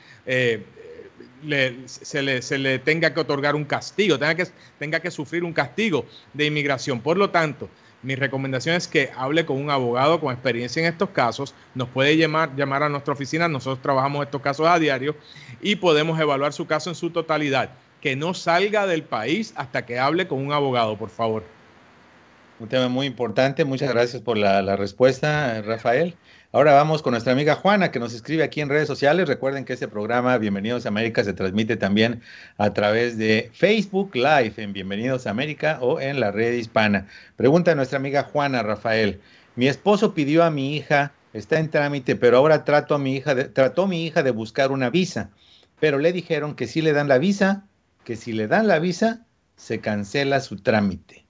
se le tenga que otorgar un castigo, tenga que sufrir un castigo de inmigración. Por lo tanto, mi recomendación es que hable con un abogado con experiencia en estos casos. Nos puede llamar a nuestra oficina. Nosotros trabajamos estos casos a diario y podemos evaluar su caso en su totalidad. Que no salga del país hasta que hable con un abogado, por favor. Un tema muy importante. Muchas gracias por la respuesta, Rafael. Ahora vamos con nuestra amiga Juana, que nos escribe aquí en redes sociales. Recuerden que este programa Bienvenidos a América se transmite también a través de Facebook Live en Bienvenidos a América o en la red hispana. Pregunta a nuestra amiga Juana, Rafael. Mi esposo pidió a mi hija, está en trámite, pero ahora trató mi hija de buscar una visa, pero le dijeron que si le dan la visa, que si le dan la visa, se cancela su trámite.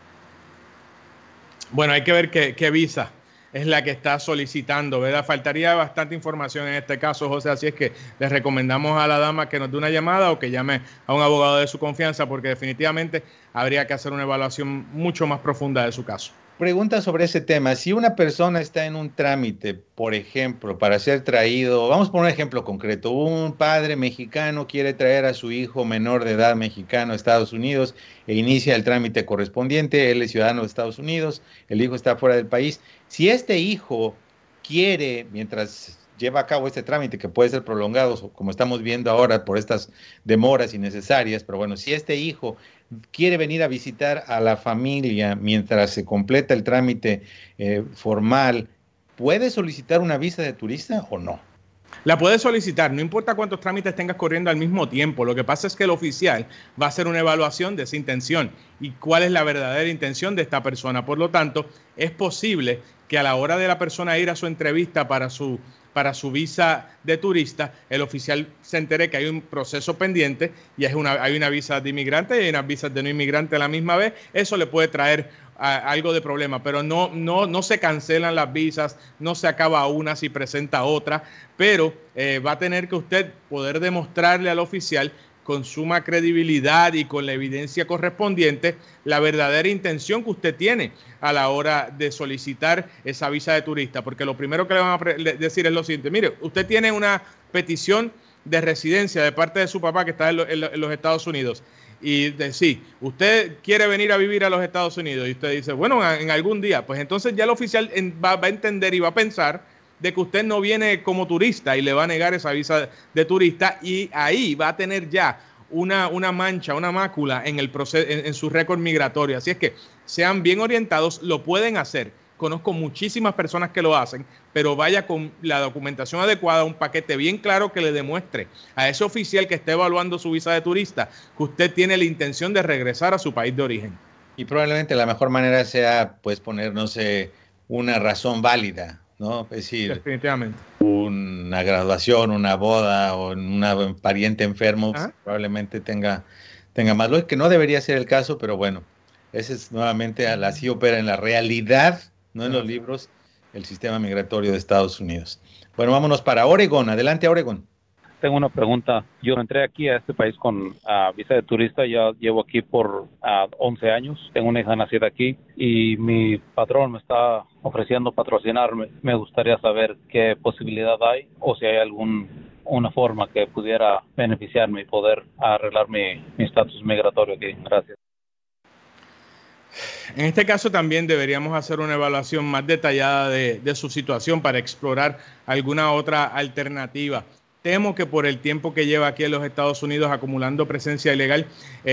Bueno, hay que ver qué visa es la que está solicitando, ¿verdad? Faltaría bastante información en este caso, José, así es que les recomendamos a la dama que nos dé una llamada o que llame a un abogado de su confianza, porque definitivamente habría que hacer una evaluación mucho más profunda de su caso. Pregunta sobre ese tema. Si una persona está en un trámite, por ejemplo, para ser traído, vamos a poner un ejemplo concreto, un padre mexicano quiere traer a su hijo menor de edad mexicano a Estados Unidos e inicia el trámite correspondiente, él es ciudadano de Estados Unidos, el hijo está fuera del país. Si este hijo quiere, mientras lleva a cabo este trámite, que puede ser prolongado, como estamos viendo ahora por estas demoras innecesarias, pero bueno, si este hijo quiere venir a visitar a la familia mientras se completa el trámite formal, ¿puede solicitar una visa de turista o no? La puede solicitar, no importa cuántos trámites tengas corriendo al mismo tiempo. Lo que pasa es que el oficial va a hacer una evaluación de esa intención y cuál es la verdadera intención de esta persona. Por lo tanto, es posible que a la hora de la persona ir a su entrevista para su visa de turista, el oficial se entere que hay un proceso pendiente y hay una visa de inmigrante y hay unas visas de no inmigrante a la misma vez. Eso le puede traer algo de problema, pero no se cancelan las visas, no se acaba una si presenta otra, pero va a tener que usted poder demostrarle al oficial con suma credibilidad y con la evidencia correspondiente la verdadera intención que usted tiene a la hora de solicitar esa visa de turista, porque lo primero que le van a decir es lo siguiente: mire, usted tiene una petición de residencia de parte de su papá que está en los Estados Unidos y sí, usted quiere venir a vivir a los Estados Unidos y usted dice, bueno, en algún día, pues entonces ya el oficial va a entender y va a pensar de que usted no viene como turista y le va a negar esa visa de turista, y ahí va a tener ya una mancha, una mácula en el proceso, en su récord migratorio. Así es que sean bien orientados, lo pueden hacer. Conozco muchísimas personas que lo hacen, pero vaya con la documentación adecuada, un paquete bien claro que le demuestre a ese oficial que esté evaluando su visa de turista que usted tiene la intención de regresar a su país de origen. Y probablemente la mejor manera sea pues poner, no sé, una razón válida, ¿no? Es decir, definitivamente, una graduación, una boda o un pariente enfermo, pues, probablemente tenga más lógica, que no debería ser el caso, pero bueno, ese es nuevamente, así opera en la realidad, no en los libros, el sistema migratorio de Estados Unidos. Bueno, vámonos para Oregon. Adelante, Oregon. Tengo una pregunta. Yo entré aquí a este país con visa de turista. Ya llevo aquí por 11 años. Tengo una hija nacida aquí y mi patrón me está ofreciendo patrocinarme. Me gustaría saber qué posibilidad hay o si hay una forma que pudiera beneficiarme y poder arreglar mi estatus migratorio aquí. Gracias. En este caso también deberíamos hacer una evaluación más detallada de su situación para explorar alguna otra alternativa. Temo que por el tiempo que lleva aquí en los Estados Unidos acumulando presencia ilegal,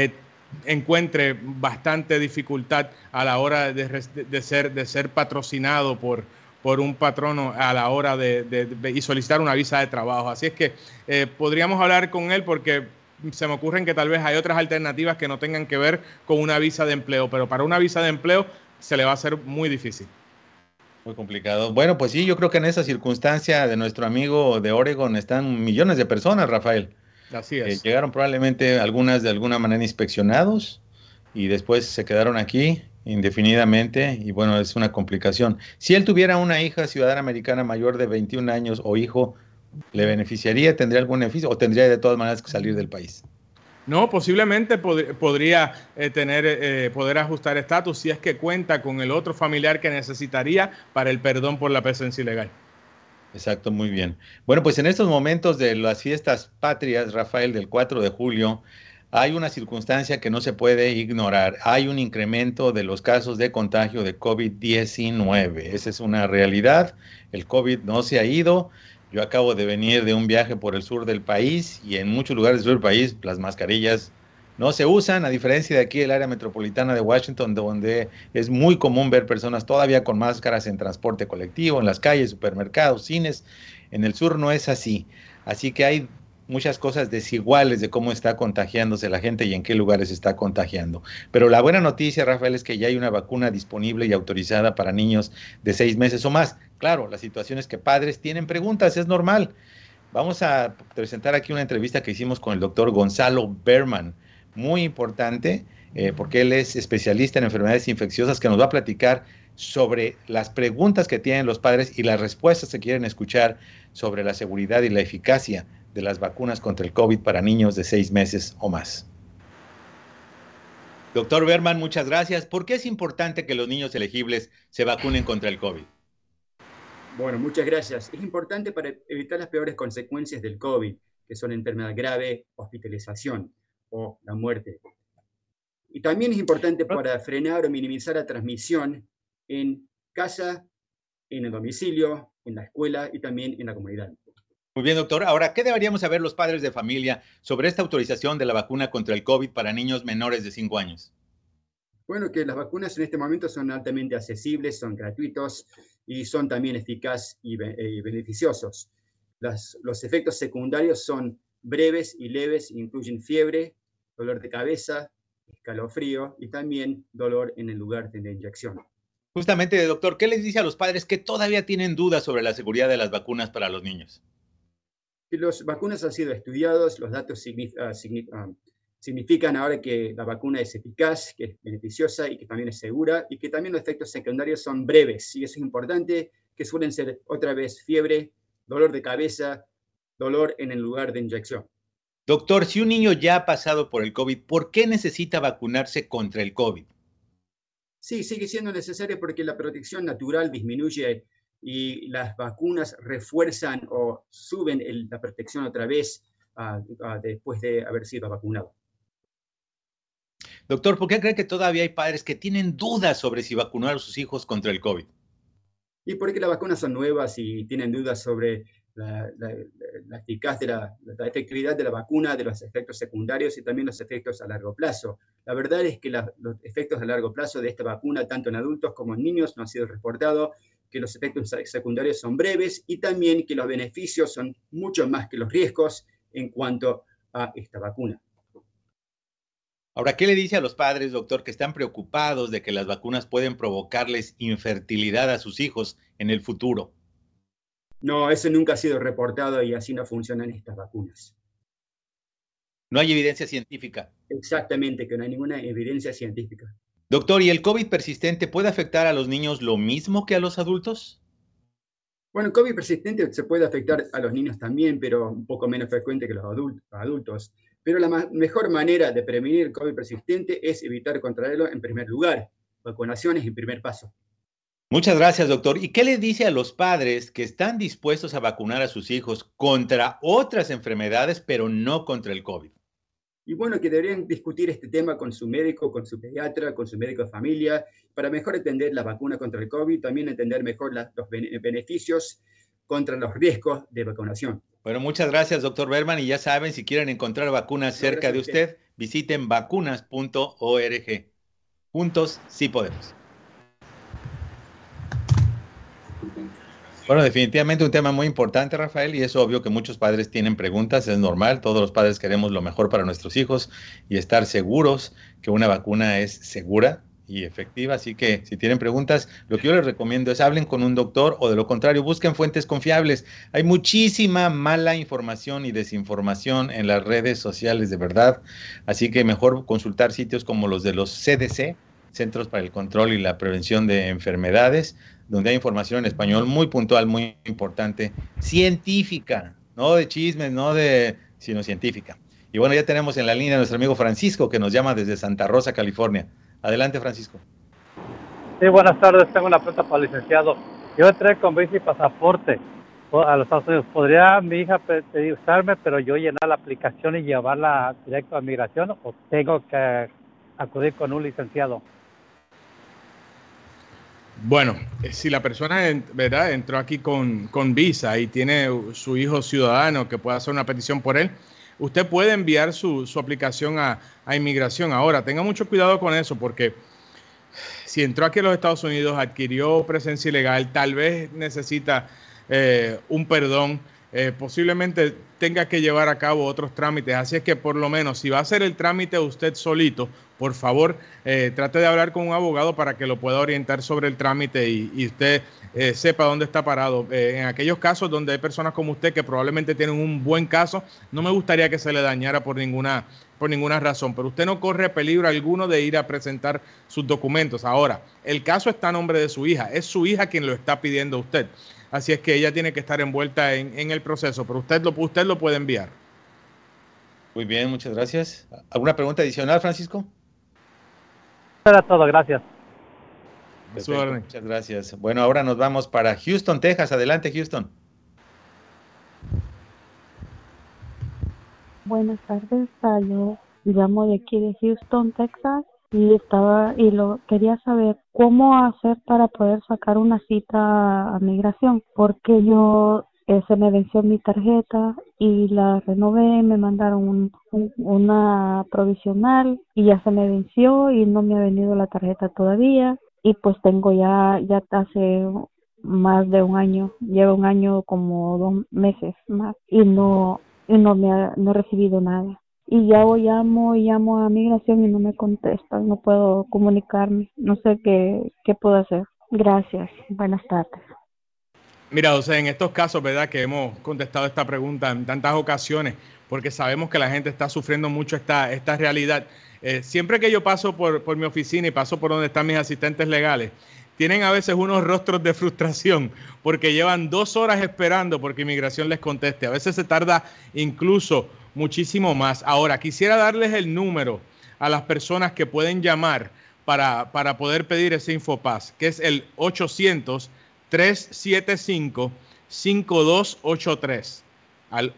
encuentre bastante dificultad a la hora de ser patrocinado por un patrono a la hora y solicitar una visa de trabajo. Así es que podríamos hablar con él porque se me ocurren que tal vez hay otras alternativas que no tengan que ver con una visa de empleo, pero para una visa de empleo se le va a hacer muy difícil. Muy complicado. Bueno, pues sí, yo creo que en esa circunstancia de nuestro amigo de Oregon están millones de personas, Rafael. Así es. Llegaron probablemente algunas de alguna manera inspeccionados y después se quedaron aquí indefinidamente y bueno, es una complicación. Si él tuviera una hija ciudadana americana mayor de 21 años o hijo, ¿le beneficiaría? ¿Tendría algún beneficio o tendría de todas maneras que salir del país? No, posiblemente podría poder ajustar estatus si es que cuenta con el otro familiar que necesitaría para el perdón por la presencia ilegal. Exacto, muy bien. Bueno, pues en estos momentos de las fiestas patrias, Rafael, del 4 de julio, hay una circunstancia que no se puede ignorar. Hay un incremento de los casos de contagio de COVID-19. Esa es una realidad. El COVID no se ha ido. Yo acabo de venir de un viaje por el sur del país y en muchos lugares del sur del país las mascarillas no se usan, a diferencia de aquí el área metropolitana de Washington, donde es muy común ver personas todavía con máscaras en transporte colectivo, en las calles, supermercados, cines. En el sur no es así. Así que hay muchas cosas desiguales de cómo está contagiándose la gente y en qué lugares está contagiando. Pero la buena noticia, Rafael, es que ya hay una vacuna disponible y autorizada para niños de 6 meses o más. Claro, la situación es que padres tienen preguntas, es normal. Vamos a presentar aquí una entrevista que hicimos con el doctor Gonzalo Berman, muy importante, porque él es especialista en enfermedades infecciosas, que nos va a platicar sobre las preguntas que tienen los padres y las respuestas que quieren escuchar sobre la seguridad y la eficacia de las vacunas contra el COVID para niños de 6 meses o más. Doctor Berman, muchas gracias. ¿Por qué es importante que los niños elegibles se vacunen contra el COVID? Bueno, muchas gracias. Es importante para evitar las peores consecuencias del COVID, que son enfermedad grave, hospitalización o la muerte. Y también es importante para frenar o minimizar la transmisión en casa, en el domicilio, en la escuela y también en la comunidad. Muy bien, doctor. Ahora, ¿qué deberíamos saber los padres de familia sobre esta autorización de la vacuna contra el COVID para niños menores de 5 años? Bueno, que las vacunas en este momento son altamente accesibles, son gratuitos y son también eficaces y beneficiosos. Los efectos secundarios son breves y leves, incluyen fiebre, dolor de cabeza, escalofrío y también dolor en el lugar de la inyección. Justamente, doctor, ¿qué les dice a los padres que todavía tienen dudas sobre la seguridad de las vacunas para los niños? Que las vacunas han sido estudiados, los datos significan ahora que la vacuna es eficaz, que es beneficiosa y que también es segura y que también los efectos secundarios son breves. Y eso es importante, que suelen ser otra vez fiebre, dolor de cabeza, dolor en el lugar de inyección. Doctor, si un niño ya ha pasado por el COVID, ¿por qué necesita vacunarse contra el COVID? Sí, sigue siendo necesario porque la protección natural disminuye y las vacunas refuerzan o suben la protección otra vez después de haber sido vacunado. Doctor, ¿por qué cree que todavía hay padres que tienen dudas sobre si vacunar a sus hijos contra el COVID? Y porque las vacunas son nuevas y tienen dudas sobre la efectividad de la vacuna, de los efectos secundarios y también los efectos a largo plazo. La verdad es que los efectos a largo plazo de esta vacuna, tanto en adultos como en niños, no han sido reportados, que los efectos secundarios son breves y también que los beneficios son mucho más que los riesgos en cuanto a esta vacuna. Ahora, ¿qué le dice a los padres, doctor, que están preocupados de que las vacunas pueden provocarles infertilidad a sus hijos en el futuro? No, eso nunca ha sido reportado y así no funcionan estas vacunas. No hay evidencia científica. Exactamente, que no hay ninguna evidencia científica. Doctor, ¿y el COVID persistente puede afectar a los niños lo mismo que a los adultos? Bueno, el COVID persistente se puede afectar a los niños también, pero un poco menos frecuente que los adultos. Pero la mejor manera de prevenir el COVID persistente es evitar contraerlo en primer lugar. Vacunación es el primer paso. Muchas gracias, doctor. ¿Y qué les dice a los padres que están dispuestos a vacunar a sus hijos contra otras enfermedades, pero no contra el COVID? Y bueno, que deberían discutir este tema con su médico, con su pediatra, con su médico de familia, para mejor entender la vacuna contra el COVID, también entender mejor los beneficios contra los riesgos de vacunación. Bueno, muchas gracias, doctor Berman. Y ya saben, si quieren encontrar vacunas cerca de usted, visiten vacunas.org. Juntos sí podemos. Bueno, definitivamente un tema muy importante, Rafael, y es obvio que muchos padres tienen preguntas, es normal, todos los padres queremos lo mejor para nuestros hijos y estar seguros que una vacuna es segura y efectiva, así que si tienen preguntas, lo que yo les recomiendo es hablen con un doctor o de lo contrario, busquen fuentes confiables. Hay muchísima mala información y desinformación en las redes sociales, de verdad, así que mejor consultar sitios como los de los CDC, Centros para el Control y la Prevención de Enfermedades, donde hay información en español muy puntual, muy importante, científica, no de chismes, sino científica. Y bueno, ya tenemos en la línea a nuestro amigo Francisco, que nos llama desde Santa Rosa, California. Adelante, Francisco. Sí, buenas tardes. Tengo una pregunta para el licenciado. Yo entré con visa y pasaporte a los Estados Unidos. ¿Podría mi hija usarme, pero yo llenar la aplicación y llevarla directo a migración, o tengo que acudir con un licenciado? Bueno, si la persona, ¿verdad?, entró aquí con visa y tiene su hijo ciudadano que pueda hacer una petición por él, usted puede enviar su aplicación a inmigración. Ahora, tenga mucho cuidado con eso, porque si entró aquí a los Estados Unidos, adquirió presencia ilegal, tal vez necesita un perdón, posiblemente tenga que llevar a cabo otros trámites. Así es que por lo menos si va a hacer el trámite usted solito, por favor, trate de hablar con un abogado para que lo pueda orientar sobre el trámite y usted sepa dónde está parado. En aquellos casos donde hay personas como usted que probablemente tienen un buen caso, no me gustaría que se le dañara por ninguna razón, pero usted no corre peligro alguno de ir a presentar sus documentos. Ahora, el caso está a nombre de su hija, es su hija quien lo está pidiendo a usted, así es que ella tiene que estar envuelta en el proceso, pero usted lo puede enviar. Muy bien, muchas gracias. ¿Alguna pregunta adicional, Francisco? Era todo, gracias. Perfecto, muchas gracias. Bueno, ahora nos vamos para Houston, Texas. Adelante, Houston. Buenas tardes, yo llamo de aquí de Houston, Texas, y quería saber cómo hacer para poder sacar una cita a migración, porque yo se me venció mi tarjeta y la renové, me mandaron una provisional y ya se me venció y no me ha venido la tarjeta todavía, y pues tengo ya hace más de un año, llevo un año como 2 meses más y no he recibido nada. Y llamo a migración y no me contestan, no puedo comunicarme, no sé qué puedo hacer. Gracias, buenas tardes. Mira, o sea, en estos casos, ¿verdad?, que hemos contestado esta pregunta en tantas ocasiones, porque sabemos que la gente está sufriendo mucho esta realidad. Siempre que yo paso por mi oficina y paso por donde están mis asistentes legales, tienen a veces unos rostros de frustración porque llevan 2 horas esperando porque inmigración les conteste. A veces se tarda incluso muchísimo más. Ahora, quisiera darles el número a las personas que pueden llamar para poder pedir ese Infopass, que es el 800-375-5283. Al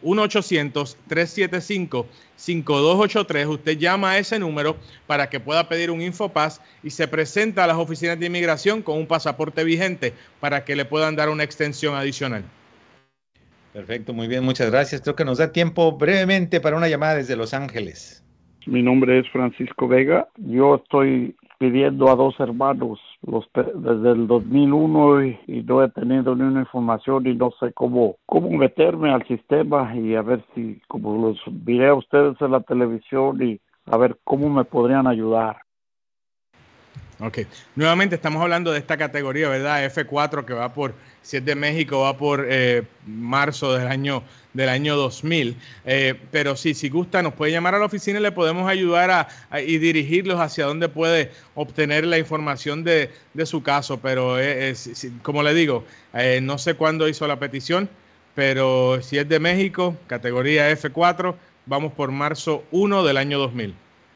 1-800-375-5283, usted llama a ese número para que pueda pedir un Infopass y se presenta a las oficinas de inmigración con un pasaporte vigente para que le puedan dar una extensión adicional. Perfecto, muy bien, muchas gracias. Creo que nos da tiempo brevemente para una llamada desde Los Ángeles. Mi nombre es Francisco Vega. Yo estoy pidiendo a 2 hermanos desde el 2001 y no he tenido ni una información y no sé cómo meterme al sistema y a ver si, como los miré a ustedes en la televisión, y a ver cómo me podrían ayudar. Ok, nuevamente estamos hablando de esta categoría, ¿verdad? F4, que va por, si es de México, va por marzo del año 2000. Pero sí, si gusta, nos puede llamar a la oficina y le podemos ayudar y dirigirlos hacia dónde puede obtener la información de su caso. Pero como le digo, no sé cuándo hizo la petición, pero si es de México, categoría F4, vamos por marzo 1 del año 2000.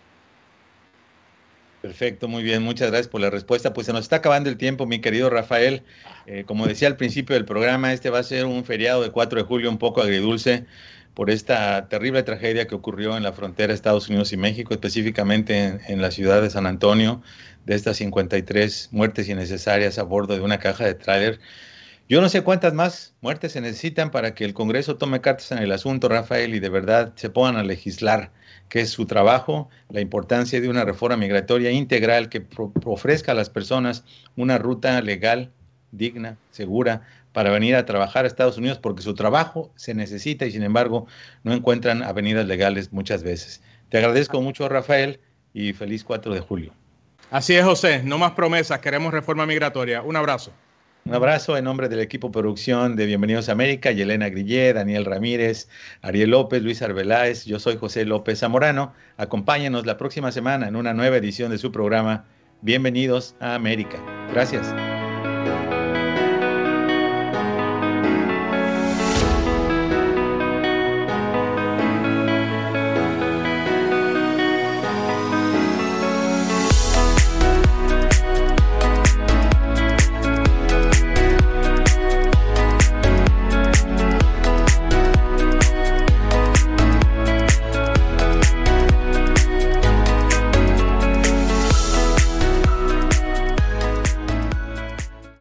Perfecto, muy bien, muchas gracias por la respuesta. Pues se nos está acabando el tiempo, mi querido Rafael. Como decía al principio del programa, este va a ser un feriado de 4 de julio un poco agridulce por esta terrible tragedia que ocurrió en la frontera de Estados Unidos y México, específicamente en la ciudad de San Antonio, de estas 53 muertes innecesarias a bordo de una caja de tráiler. Yo no sé cuántas más muertes se necesitan para que el Congreso tome cartas en el asunto, Rafael, y de verdad se pongan a legislar, que es su trabajo, la importancia de una reforma migratoria integral que ofrezca a las personas una ruta legal, digna, segura, para venir a trabajar a Estados Unidos, porque su trabajo se necesita y sin embargo no encuentran avenidas legales muchas veces. Te agradezco mucho, Rafael, y feliz 4 de julio. Así es, José, no más promesas, queremos reforma migratoria. Un abrazo. Un abrazo en nombre del equipo de producción de Bienvenidos a América, Yelena Grillé, Daniel Ramírez, Ariel López, Luis Arbeláez. Yo soy José López Zamorano. Acompáñenos la próxima semana en una nueva edición de su programa Bienvenidos a América. Gracias.